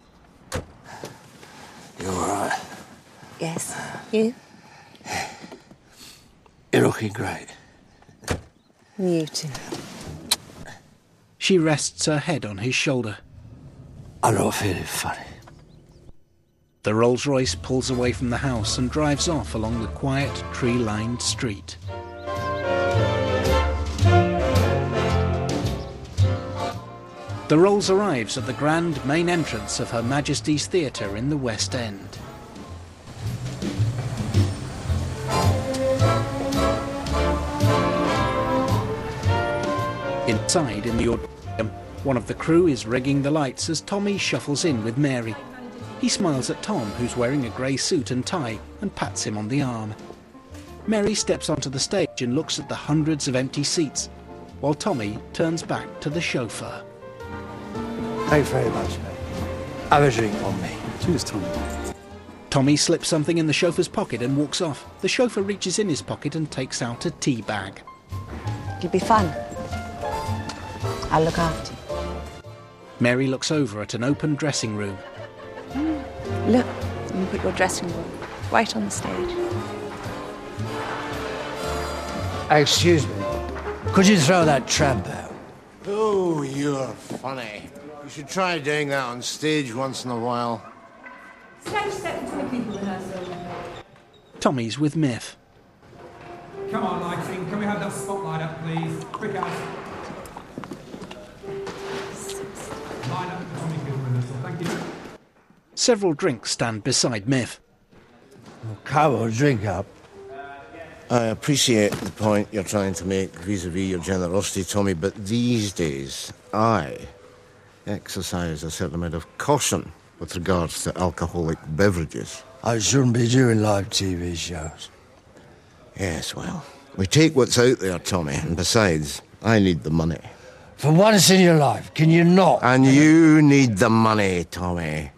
Speaker 9: You all right?
Speaker 10: Yes. You?
Speaker 9: You're looking great.
Speaker 10: You too.
Speaker 1: She rests her head on his shoulder.
Speaker 9: I'm not feeling funny.
Speaker 1: The Rolls-Royce pulls away from the house and drives off along the quiet, tree-lined street. The Rolls arrives at the grand main entrance of Her Majesty's Theatre in the West End. Inside, in the auditorium, one of the crew is rigging the lights as Tommy shuffles in with Mary. He smiles at Tom, who's wearing a grey suit and tie, and pats him on the arm. Mary steps onto the stage and looks at the hundreds of empty seats, while Tommy turns back to the chauffeur.
Speaker 9: Thanks very much, mate. Have a drink on me.
Speaker 13: Cheers, Tommy.
Speaker 1: Tommy slips something in the chauffeur's pocket and walks off. The chauffeur reaches in his pocket and takes out a tea bag.
Speaker 10: It'll be fun. I'll look after you.
Speaker 1: Mary looks over at an open dressing room.
Speaker 10: Look, you can put your dressing room right on the stage.
Speaker 9: Excuse me. Could you throw that tramp out?
Speaker 8: Oh, you're funny. You should try doing that on stage once in a while.
Speaker 5: Stage set for 20 people rehearsal.
Speaker 1: Tommy's with Miff.
Speaker 22: Come on, lighting. Can we have that spotlight up, please? Quick out. Line up for Tommy Gill rehearsal. Thank you.
Speaker 1: Several drinks stand beside Miff.
Speaker 9: Come on, drink up.
Speaker 8: I appreciate the point you're trying to make vis-à-vis your generosity, Tommy, but these days, I exercise a certain amount of caution with regards to alcoholic beverages.
Speaker 9: I shouldn't be doing live TV shows.
Speaker 8: Yes, well, we take what's out there, Tommy, and besides, I need the money.
Speaker 3: For once in your life, can you not?
Speaker 8: And you need the money, Tommy.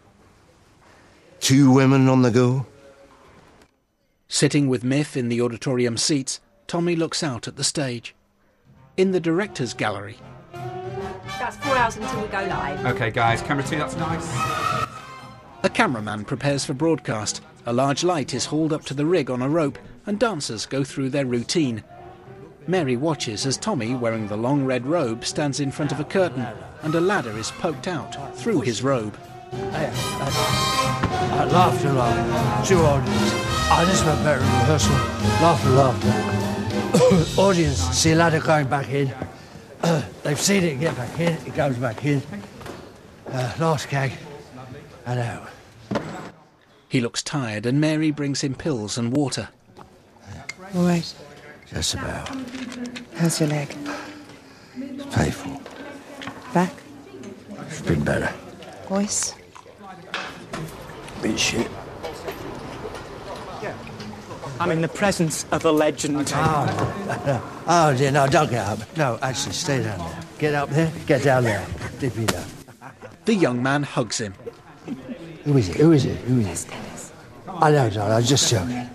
Speaker 8: 2 women on the go?
Speaker 1: Sitting with Miff in the auditorium seats, Tommy looks out at the stage. In the director's gallery,
Speaker 5: That's 4 hours until we go live.
Speaker 22: Okay, guys, camera 2, that's nice.
Speaker 1: a cameraman prepares for broadcast. A large light is hauled up to the rig on a rope and dancers go through their routine. Mary watches as Tommy, wearing the long red robe, stands in front of a curtain and a ladder is poked out through his robe.
Speaker 3: Laughter, laughter. 2 audience. This went better in rehearsal. Laughter, laughter. Audience see a ladder going back in. They've seen it get back in. It goes back in. Last gag. And out.
Speaker 1: He looks tired and Mary brings him pills and water.
Speaker 7: All right.
Speaker 3: Just about.
Speaker 7: How's your leg?
Speaker 3: It's painful.
Speaker 7: Back?
Speaker 3: It's been better.
Speaker 7: Voice?
Speaker 3: Bit shit.
Speaker 14: I'm in the presence of a legend.
Speaker 3: Oh, dear, no, don't get up. No, actually, stay down there. Get up there, get down there. Dip me down.
Speaker 1: The young man hugs him.
Speaker 3: Who is it? Who is it? Who is it? I know, darling, I was just joking.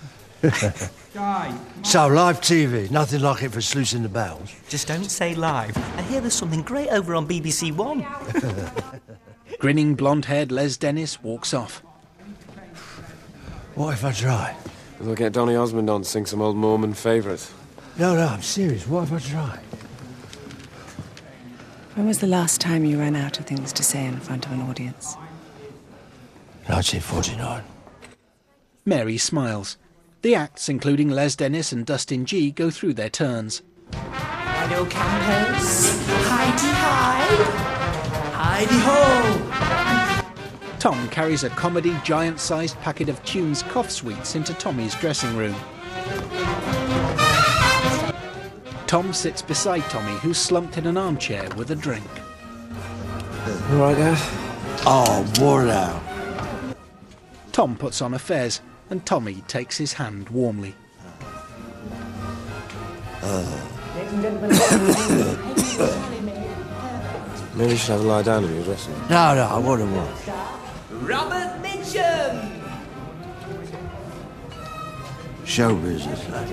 Speaker 3: So, live TV, nothing like it for sluicing the bowels.
Speaker 14: Just don't say live. I hear there's something great over on BBC One.
Speaker 1: Grinning blonde-haired Les Dennis walks off.
Speaker 3: What if I try?
Speaker 12: We'll get Donny Osmond on to sing some old Mormon favourites.
Speaker 3: No, I'm serious. What if I try?
Speaker 10: When was the last time you ran out of things to say in front of an audience?
Speaker 3: 1949.
Speaker 1: Mary smiles. The acts, including Les Dennis and Dustin G, go through their turns.
Speaker 14: Hello, campers. Heidi-hi. Heidi-ho.
Speaker 1: Tom carries a comedy giant-sized packet of Tunes cough sweets into Tommy's dressing room. Tom sits beside Tommy, who's slumped in an armchair with a drink.
Speaker 12: All right, Dad?
Speaker 3: Oh, worn out.
Speaker 1: Tom puts on a fez, and Tommy takes his hand warmly.
Speaker 12: Maybe you should have a lie down in your dressing room.
Speaker 3: No, I wouldn't want.
Speaker 14: Robert Mitchum.
Speaker 3: Show business, lad.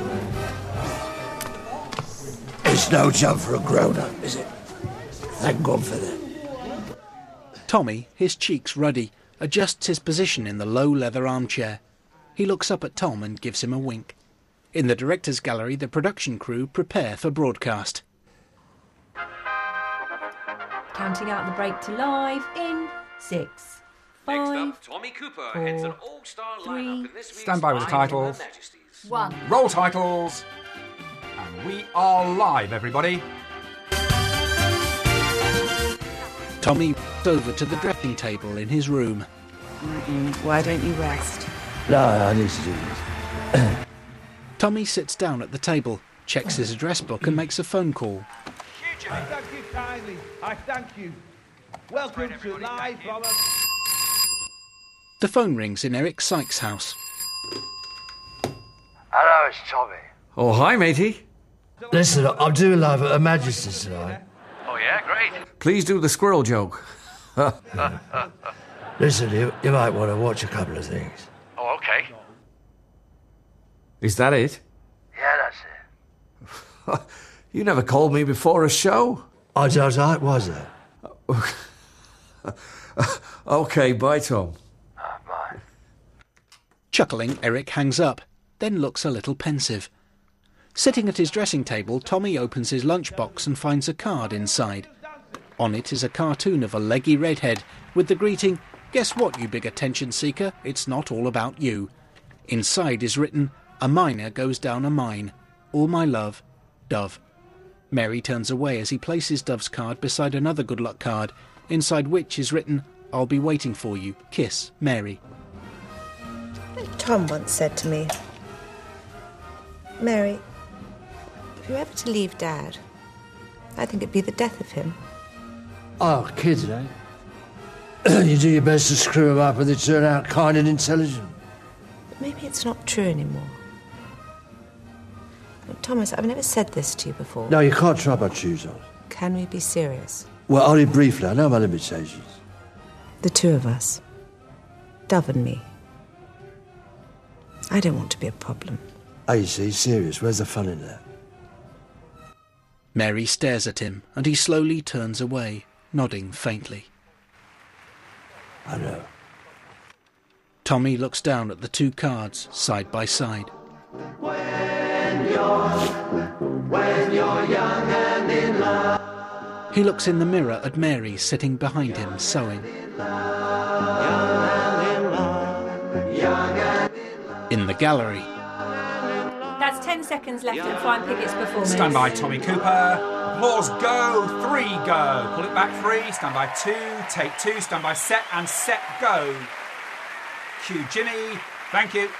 Speaker 3: It's no job for a grown-up, is it? Thank God for that.
Speaker 1: Tommy, his cheeks ruddy, adjusts his position in the low leather armchair. He looks up at Tom and gives him a wink. In the director's gallery, the production crew prepare for broadcast.
Speaker 5: Counting out the break to live in 6, 5,
Speaker 19: Tommy Cooper
Speaker 5: 4,
Speaker 19: heads an all-star lineup in this week's
Speaker 22: Stand by with the titles.
Speaker 5: 1.
Speaker 22: Roll titles. And we are live, everybody.
Speaker 1: Tommy walks over to the dressing table in his room.
Speaker 10: Why don't you rest?
Speaker 3: No, I need to do this.
Speaker 1: Tommy sits down at the table, checks his address book and makes a phone call.
Speaker 4: Thank you kindly. I thank you. Welcome to Live from a...
Speaker 1: The phone rings in Eric Sykes' house.
Speaker 3: Hello, it's Tommy.
Speaker 9: Oh, hi, matey.
Speaker 3: Listen, I'm doing live at Her Majesty's tonight.
Speaker 9: Oh, yeah, great. Please do the squirrel joke.
Speaker 3: Listen, you might want to watch a couple of things.
Speaker 9: Oh, okay. Is that it?
Speaker 3: Yeah, that's it.
Speaker 9: You never called me before a show.
Speaker 3: I don't, was it?
Speaker 9: Okay, bye, Tom.
Speaker 3: Bye.
Speaker 1: Chuckling, Eric hangs up, then looks a little pensive. Sitting at his dressing table, Tommy opens his lunchbox and finds a card inside. On it is a cartoon of a leggy redhead with the greeting, "Guess what, you big attention seeker? It's not all about you." Inside is written, "A miner goes down a mine. All my love, Dove." Mary turns away as he places Dove's card beside another good luck card, inside which is written, "I'll be waiting for you. Kiss, Mary."
Speaker 7: Tom once said to me, "Mary, if you're ever to leave Dad, I think it'd be the death of him."
Speaker 3: Oh, kids, eh? You do your best to screw them up and they turn out kind and intelligent.
Speaker 7: But maybe it's not true anymore. Thomas, I've never said this to you before.
Speaker 3: No, you can't try my shoes on.
Speaker 7: Okay. Can we be serious?
Speaker 3: Well, only briefly. I know my limitations.
Speaker 7: The two of us. Dove and me. I don't want to be a problem.
Speaker 3: Oh, you see, serious. Where's the fun in that?
Speaker 1: Mary stares at him, and he slowly turns away, nodding faintly.
Speaker 3: I know.
Speaker 1: Tommy looks down at the two cards, side by side.
Speaker 17: When you're young and in love.
Speaker 1: He looks in the mirror at Mary sitting behind him, sewing. In the gallery.
Speaker 5: That's 10 seconds left at Flying Pigot's performance.
Speaker 22: Stand by, Tommy Cooper. Applause, go. 3, go. Pull it back, 3. Stand by, 2. Take 2. Stand by, set. And set, go. Cue Jimmy. Thank you.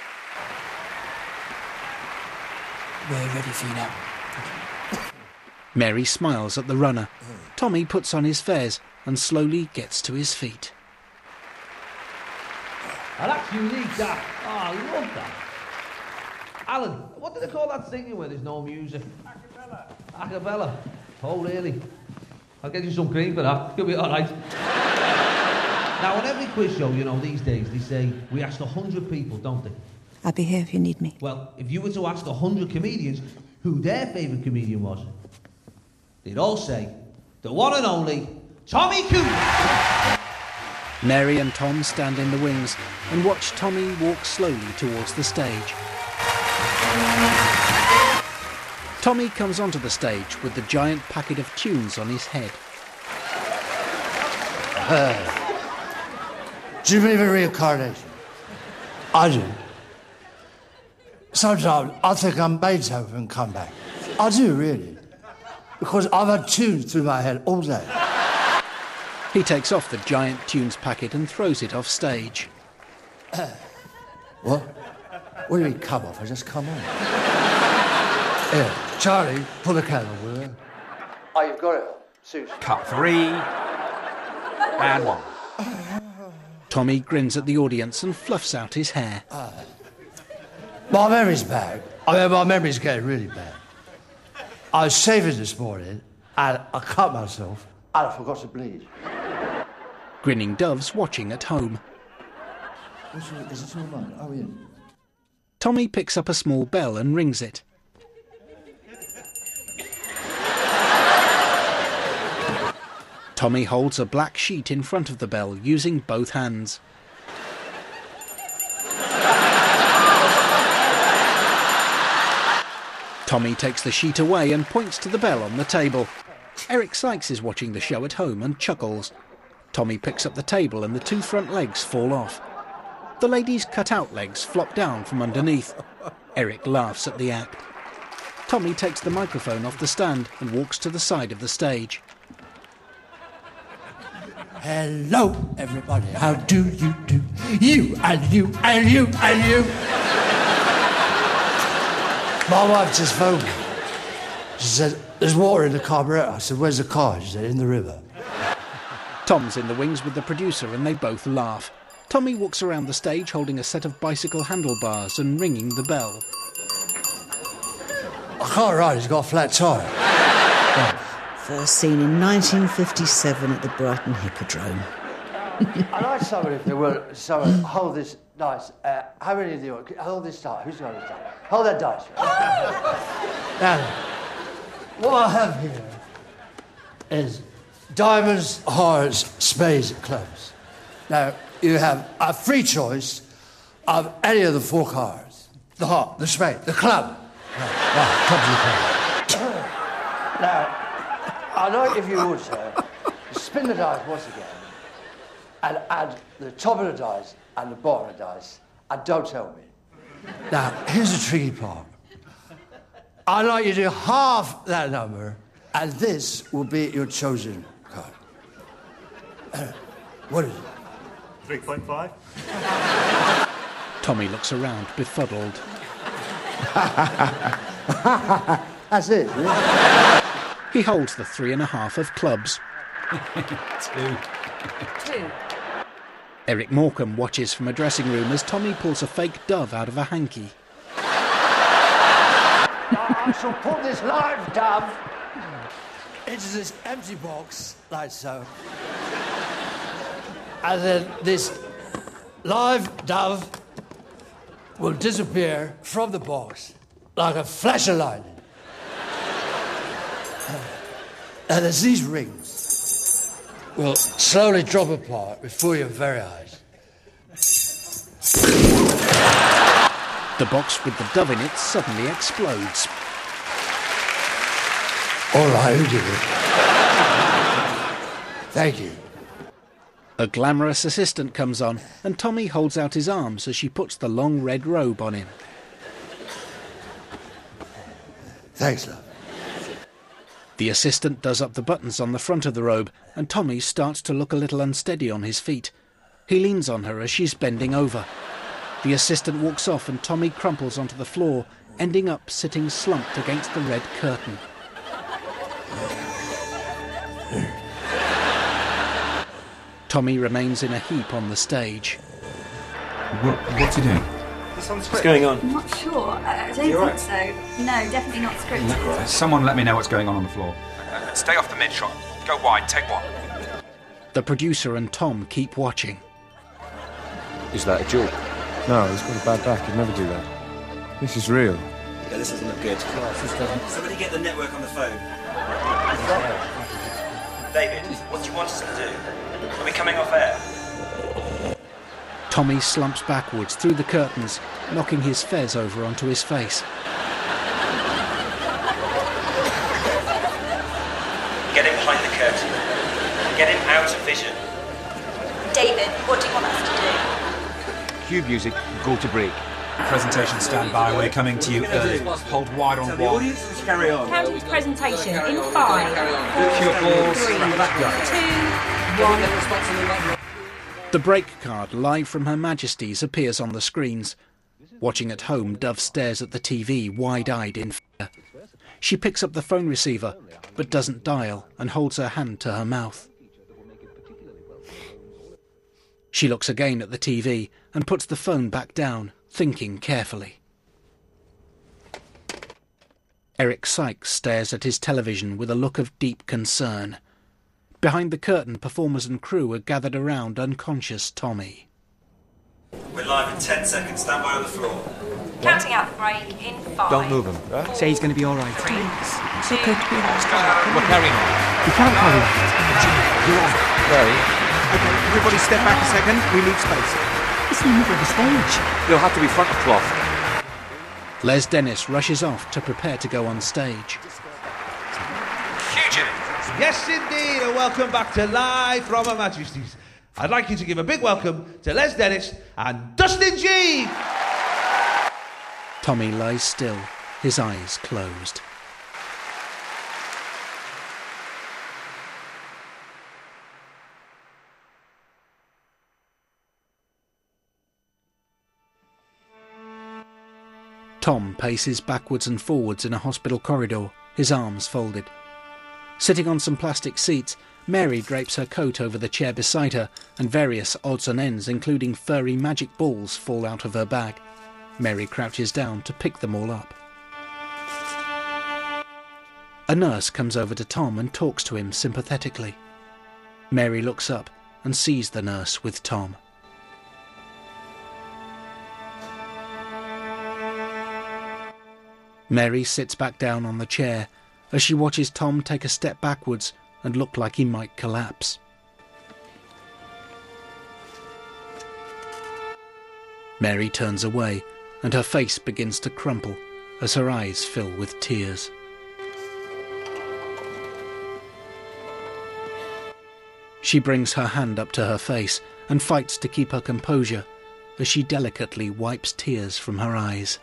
Speaker 20: We're ready for you now.
Speaker 1: Mary smiles at the runner. Tommy puts on his fez and slowly gets to his feet.
Speaker 4: Oh, that's unique, that. Oh, I love that. Alan, what do they call that singing where there's no music? A cappella. Oh, really? I'll get you some cream for that. You'll be all right. Now, on every quiz show, you know, these days, they say, we asked 100 people, don't they?
Speaker 10: I'll be here if you need me.
Speaker 4: Well, if you were to ask 100 comedians who their favourite comedian was, they'd all say, the one and only Tommy Cooper.
Speaker 1: Mary and Tom stand in the wings and watch Tommy walk slowly towards the stage. Tommy comes onto the stage with the giant packet of tunes on his head.
Speaker 3: Do you believe in reincarnation? I do. Sometimes I think I'm Beethoven and come back. I do, really. Because I've had tunes through my head all day.
Speaker 1: He takes off the giant tunes packet and throws it off stage.
Speaker 3: What? What do you mean, come off? I just come on. Here, Charlie, pull the candle, will you? Oh, you've got it. Susan.
Speaker 22: Cut 3. And 1.
Speaker 1: Tommy grins at the audience and fluffs out his hair.
Speaker 3: My memory's bad. I mean, my memory's getting really bad. I was shaving this morning, and I cut myself, and I forgot to bleed.
Speaker 1: Grinning Dove's watching at home.
Speaker 3: Is it all mine? Oh, yeah.
Speaker 1: Tommy picks up a small bell and rings it. Tommy holds a black sheet in front of the bell using both hands. Tommy takes the sheet away and points to the bell on the table. Eric Sykes is watching the show at home and chuckles. Tommy picks up the table and the two front legs fall off. The lady's cut-out legs flop down from underneath. Eric laughs at the act. Tommy takes the microphone off the stand and walks to the side of the stage.
Speaker 3: Hello, everybody. How do you do? You and you and you and you. My wife just phoned me. She said, there's water in the carburettor. I said, where's the car? She said, in the river.
Speaker 1: Tom's in the wings with the producer and they both laugh. Tommy walks around the stage holding a set of bicycle handlebars and ringing the bell.
Speaker 3: I can't ride, he's got a flat tyre.
Speaker 15: First seen in 1957 at the Brighton Hippodrome.
Speaker 3: I'd like somebody, if they will, someone hold this dice. How many do you want? Hold this dice. Who's got this dice? Hold that dice. Now, what I have here is diamonds, hearts, spades, clubs. Now, you have a free choice of any of the 4 cards. The heart, the spade, the club. Right, clubs and clubs. Now, I'd like, if you would, sir, spin the dice once again and add the top of the dice and the bottom of the dice, and don't tell me. Now, here's the tricky part. I'd like you to do half that number, and this will be your chosen card. What is it?
Speaker 23: 3.5.
Speaker 1: Tommy looks around, befuddled.
Speaker 3: That's it, isn't it?
Speaker 1: He holds the 3.5 of clubs.
Speaker 5: 2.
Speaker 1: Eric Morecambe watches from a dressing room as Tommy pulls a fake dove out of a hanky.
Speaker 3: I shall pull this live dove into this empty box, like so. And then this live dove will disappear from the box like a flash of lightning. And as these rings will slowly drop apart before your very eyes.
Speaker 1: The box with the dove in it suddenly explodes.
Speaker 3: All right, who did it? Thank you.
Speaker 1: A glamorous assistant comes on, and Tommy holds out his arms as she puts the long red robe on him.
Speaker 3: Thanks, love.
Speaker 1: The assistant does up the buttons on the front of the robe, and Tommy starts to look a little unsteady on his feet. He leans on her as she's bending over. The assistant walks off, and Tommy crumples onto the floor, ending up sitting slumped against the red curtain. Tommy remains in a heap on the stage.
Speaker 22: What's he doing?
Speaker 12: What's going on?
Speaker 2: I'm not sure. I don't think so. No, definitely not scripted.
Speaker 22: Someone let me know what's going on the floor. Stay off the mid-shot. Go wide. Take one.
Speaker 1: The producer and Tom keep watching.
Speaker 12: Is that a joke?
Speaker 11: No, he's got a bad back. He'd never do that. This is real.
Speaker 12: Yeah, this doesn't look good. Somebody get the network on the phone. David, what do you want us to do? Are we coming off air?
Speaker 1: Tommy slumps backwards through the curtains, knocking his fez over onto his face.
Speaker 12: Get him behind the curtain. Get him out of vision.
Speaker 2: David, what do you want us to do?
Speaker 12: Cue music, go to break.
Speaker 22: Presentation standby. We're coming to you early. Hold wide on
Speaker 12: The
Speaker 22: one.
Speaker 12: audience, let's carry on.
Speaker 2: County's presentation in 5, 4,
Speaker 22: Cue applause.
Speaker 2: 3, 2, 1.
Speaker 1: The break card, live from Her Majesty's, appears on the screens. Watching at home, Dove stares at the TV, wide-eyed in fear. She picks up the phone receiver, but doesn't dial, and holds her hand to her mouth. She looks again at the TV and puts the phone back down, thinking carefully. Eric Sykes stares at his television with a look of deep concern. Behind the curtain, performers and crew are gathered around unconscious Tommy.
Speaker 12: We're live in 10 seconds. Stand by on the floor.
Speaker 2: Counting out the break in 5.
Speaker 12: Don't move him.
Speaker 20: Say he's going to be all right.
Speaker 7: It's okay to be honest.
Speaker 22: We're carrying on.
Speaker 20: You can't carry on. You're on.
Speaker 12: Barry?
Speaker 20: Okay, everybody step back a second. We leave space. It's in the middle of the stage.
Speaker 12: You'll have to be front of cloth.
Speaker 1: Les Dennis rushes off to prepare to go on stage.
Speaker 4: Yes, indeed, and welcome back to Live from Her Majesty's. I'd like you to give a big welcome to Les Dennis and Dustin G.
Speaker 1: Tommy lies still, his eyes closed. Tom paces backwards and forwards in a hospital corridor, his arms folded. Sitting on some plastic seats, Mary drapes her coat over the chair beside her, and various odds and ends, including furry magic balls, fall out of her bag. Mary crouches down to pick them all up. A nurse comes over to Tom and talks to him sympathetically. Mary looks up and sees the nurse with Tom. Mary sits back down on the chair as she watches Tom take a step backwards and look like he might collapse. Mary turns away, and her face begins to crumple as her eyes fill with tears. She brings her hand up to her face and fights to keep her composure as she delicately wipes tears from her eyes.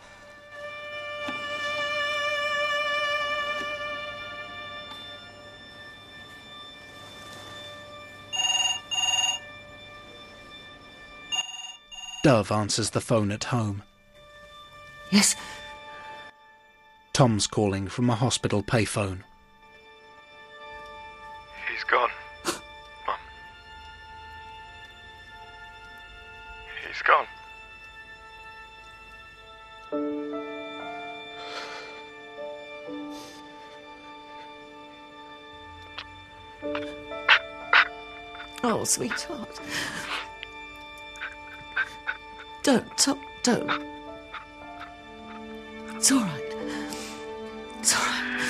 Speaker 1: Dove answers the phone at home.
Speaker 15: Yes?
Speaker 1: Tom's calling from a hospital payphone.
Speaker 6: He's gone. Mum. He's gone.
Speaker 15: Oh, sweetheart. Don't. It's all right. It's all right.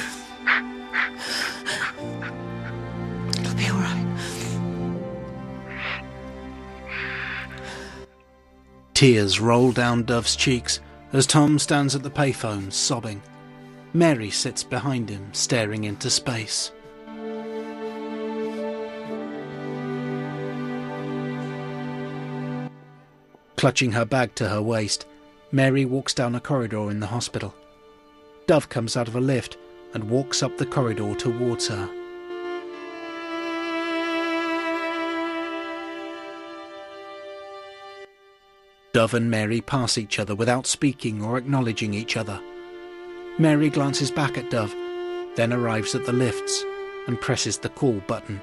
Speaker 15: It'll be all right.
Speaker 1: Tears roll down Dove's cheeks as Tom stands at the payphone, sobbing. Mary sits behind him, staring into space. Clutching her bag to her waist, Mary walks down a corridor in the hospital. Dove comes out of a lift and walks up the corridor towards her. Dove and Mary pass each other without speaking or acknowledging each other. Mary glances back at Dove, then arrives at the lifts and presses the call button.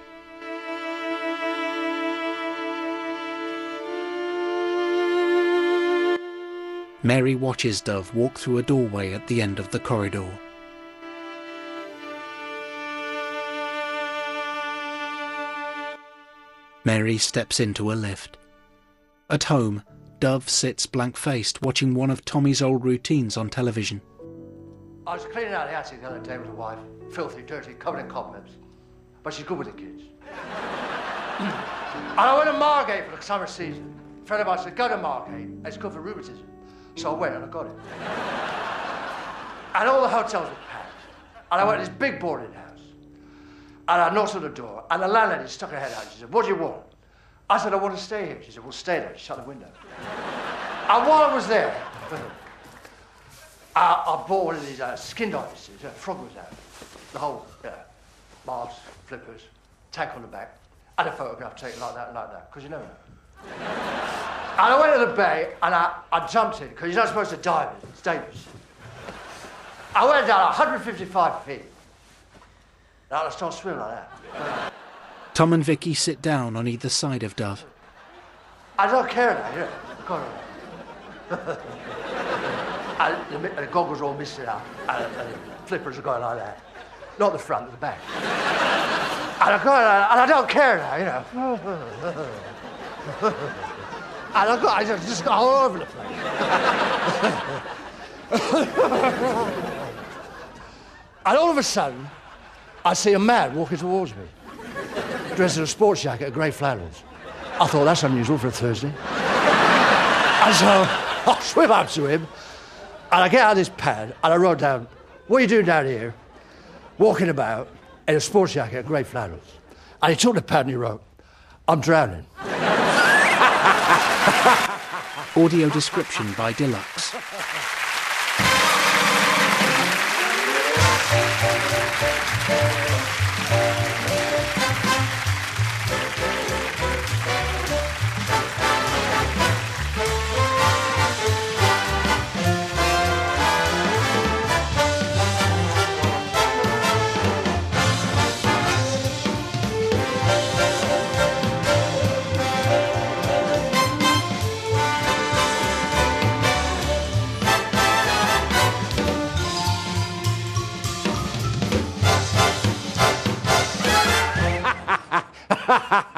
Speaker 1: Mary watches Dove walk through a doorway at the end of the corridor. Mary steps into a lift. At home, Dove sits blank-faced watching one of Tommy's old routines on television.
Speaker 3: I was cleaning out the attic the other day with a wife. Filthy, dirty, covered in cobwebs. But she's good with the kids. And I went to Margate for the summer season. A friend of mine said, go to Margate. It's good for rheumatism. So I went and I got it. And all the hotels were packed. And I went to this big boarding house. And I knocked on the door. And the landlady stuck her head out. She said, what do you want? I said, I want to stay here. She said, well, stay there. She shut the window. And while I was there, I bought one of these skin diving suits. Frog was out. The whole, barbs, flippers, tank on the back, and a photograph taken like that, because you never know. And I went to the bay, and I jumped in, because you're not supposed to dive in. It's dangerous. I went down 155 feet. Now I started swimming like that.
Speaker 1: Tom and Vicky sit down on either side of Dove.
Speaker 3: I don't care now, Go on. And the goggles are all missing out, and the flippers are going like that. Not the front, the back. And I go and I don't care now, And I just got all over the place. And all of a sudden, I see a man walking towards me, dressed in a sports jacket and grey flannels. I thought, that's unusual for a Thursday. And so I swim up to him, and I get out of this pad, and I wrote down, what are you doing down here, walking about in a sports jacket and grey flannels? And he took the pad and he wrote, I'm drowning.
Speaker 1: Audio description by Deluxe.
Speaker 19: Ha ha!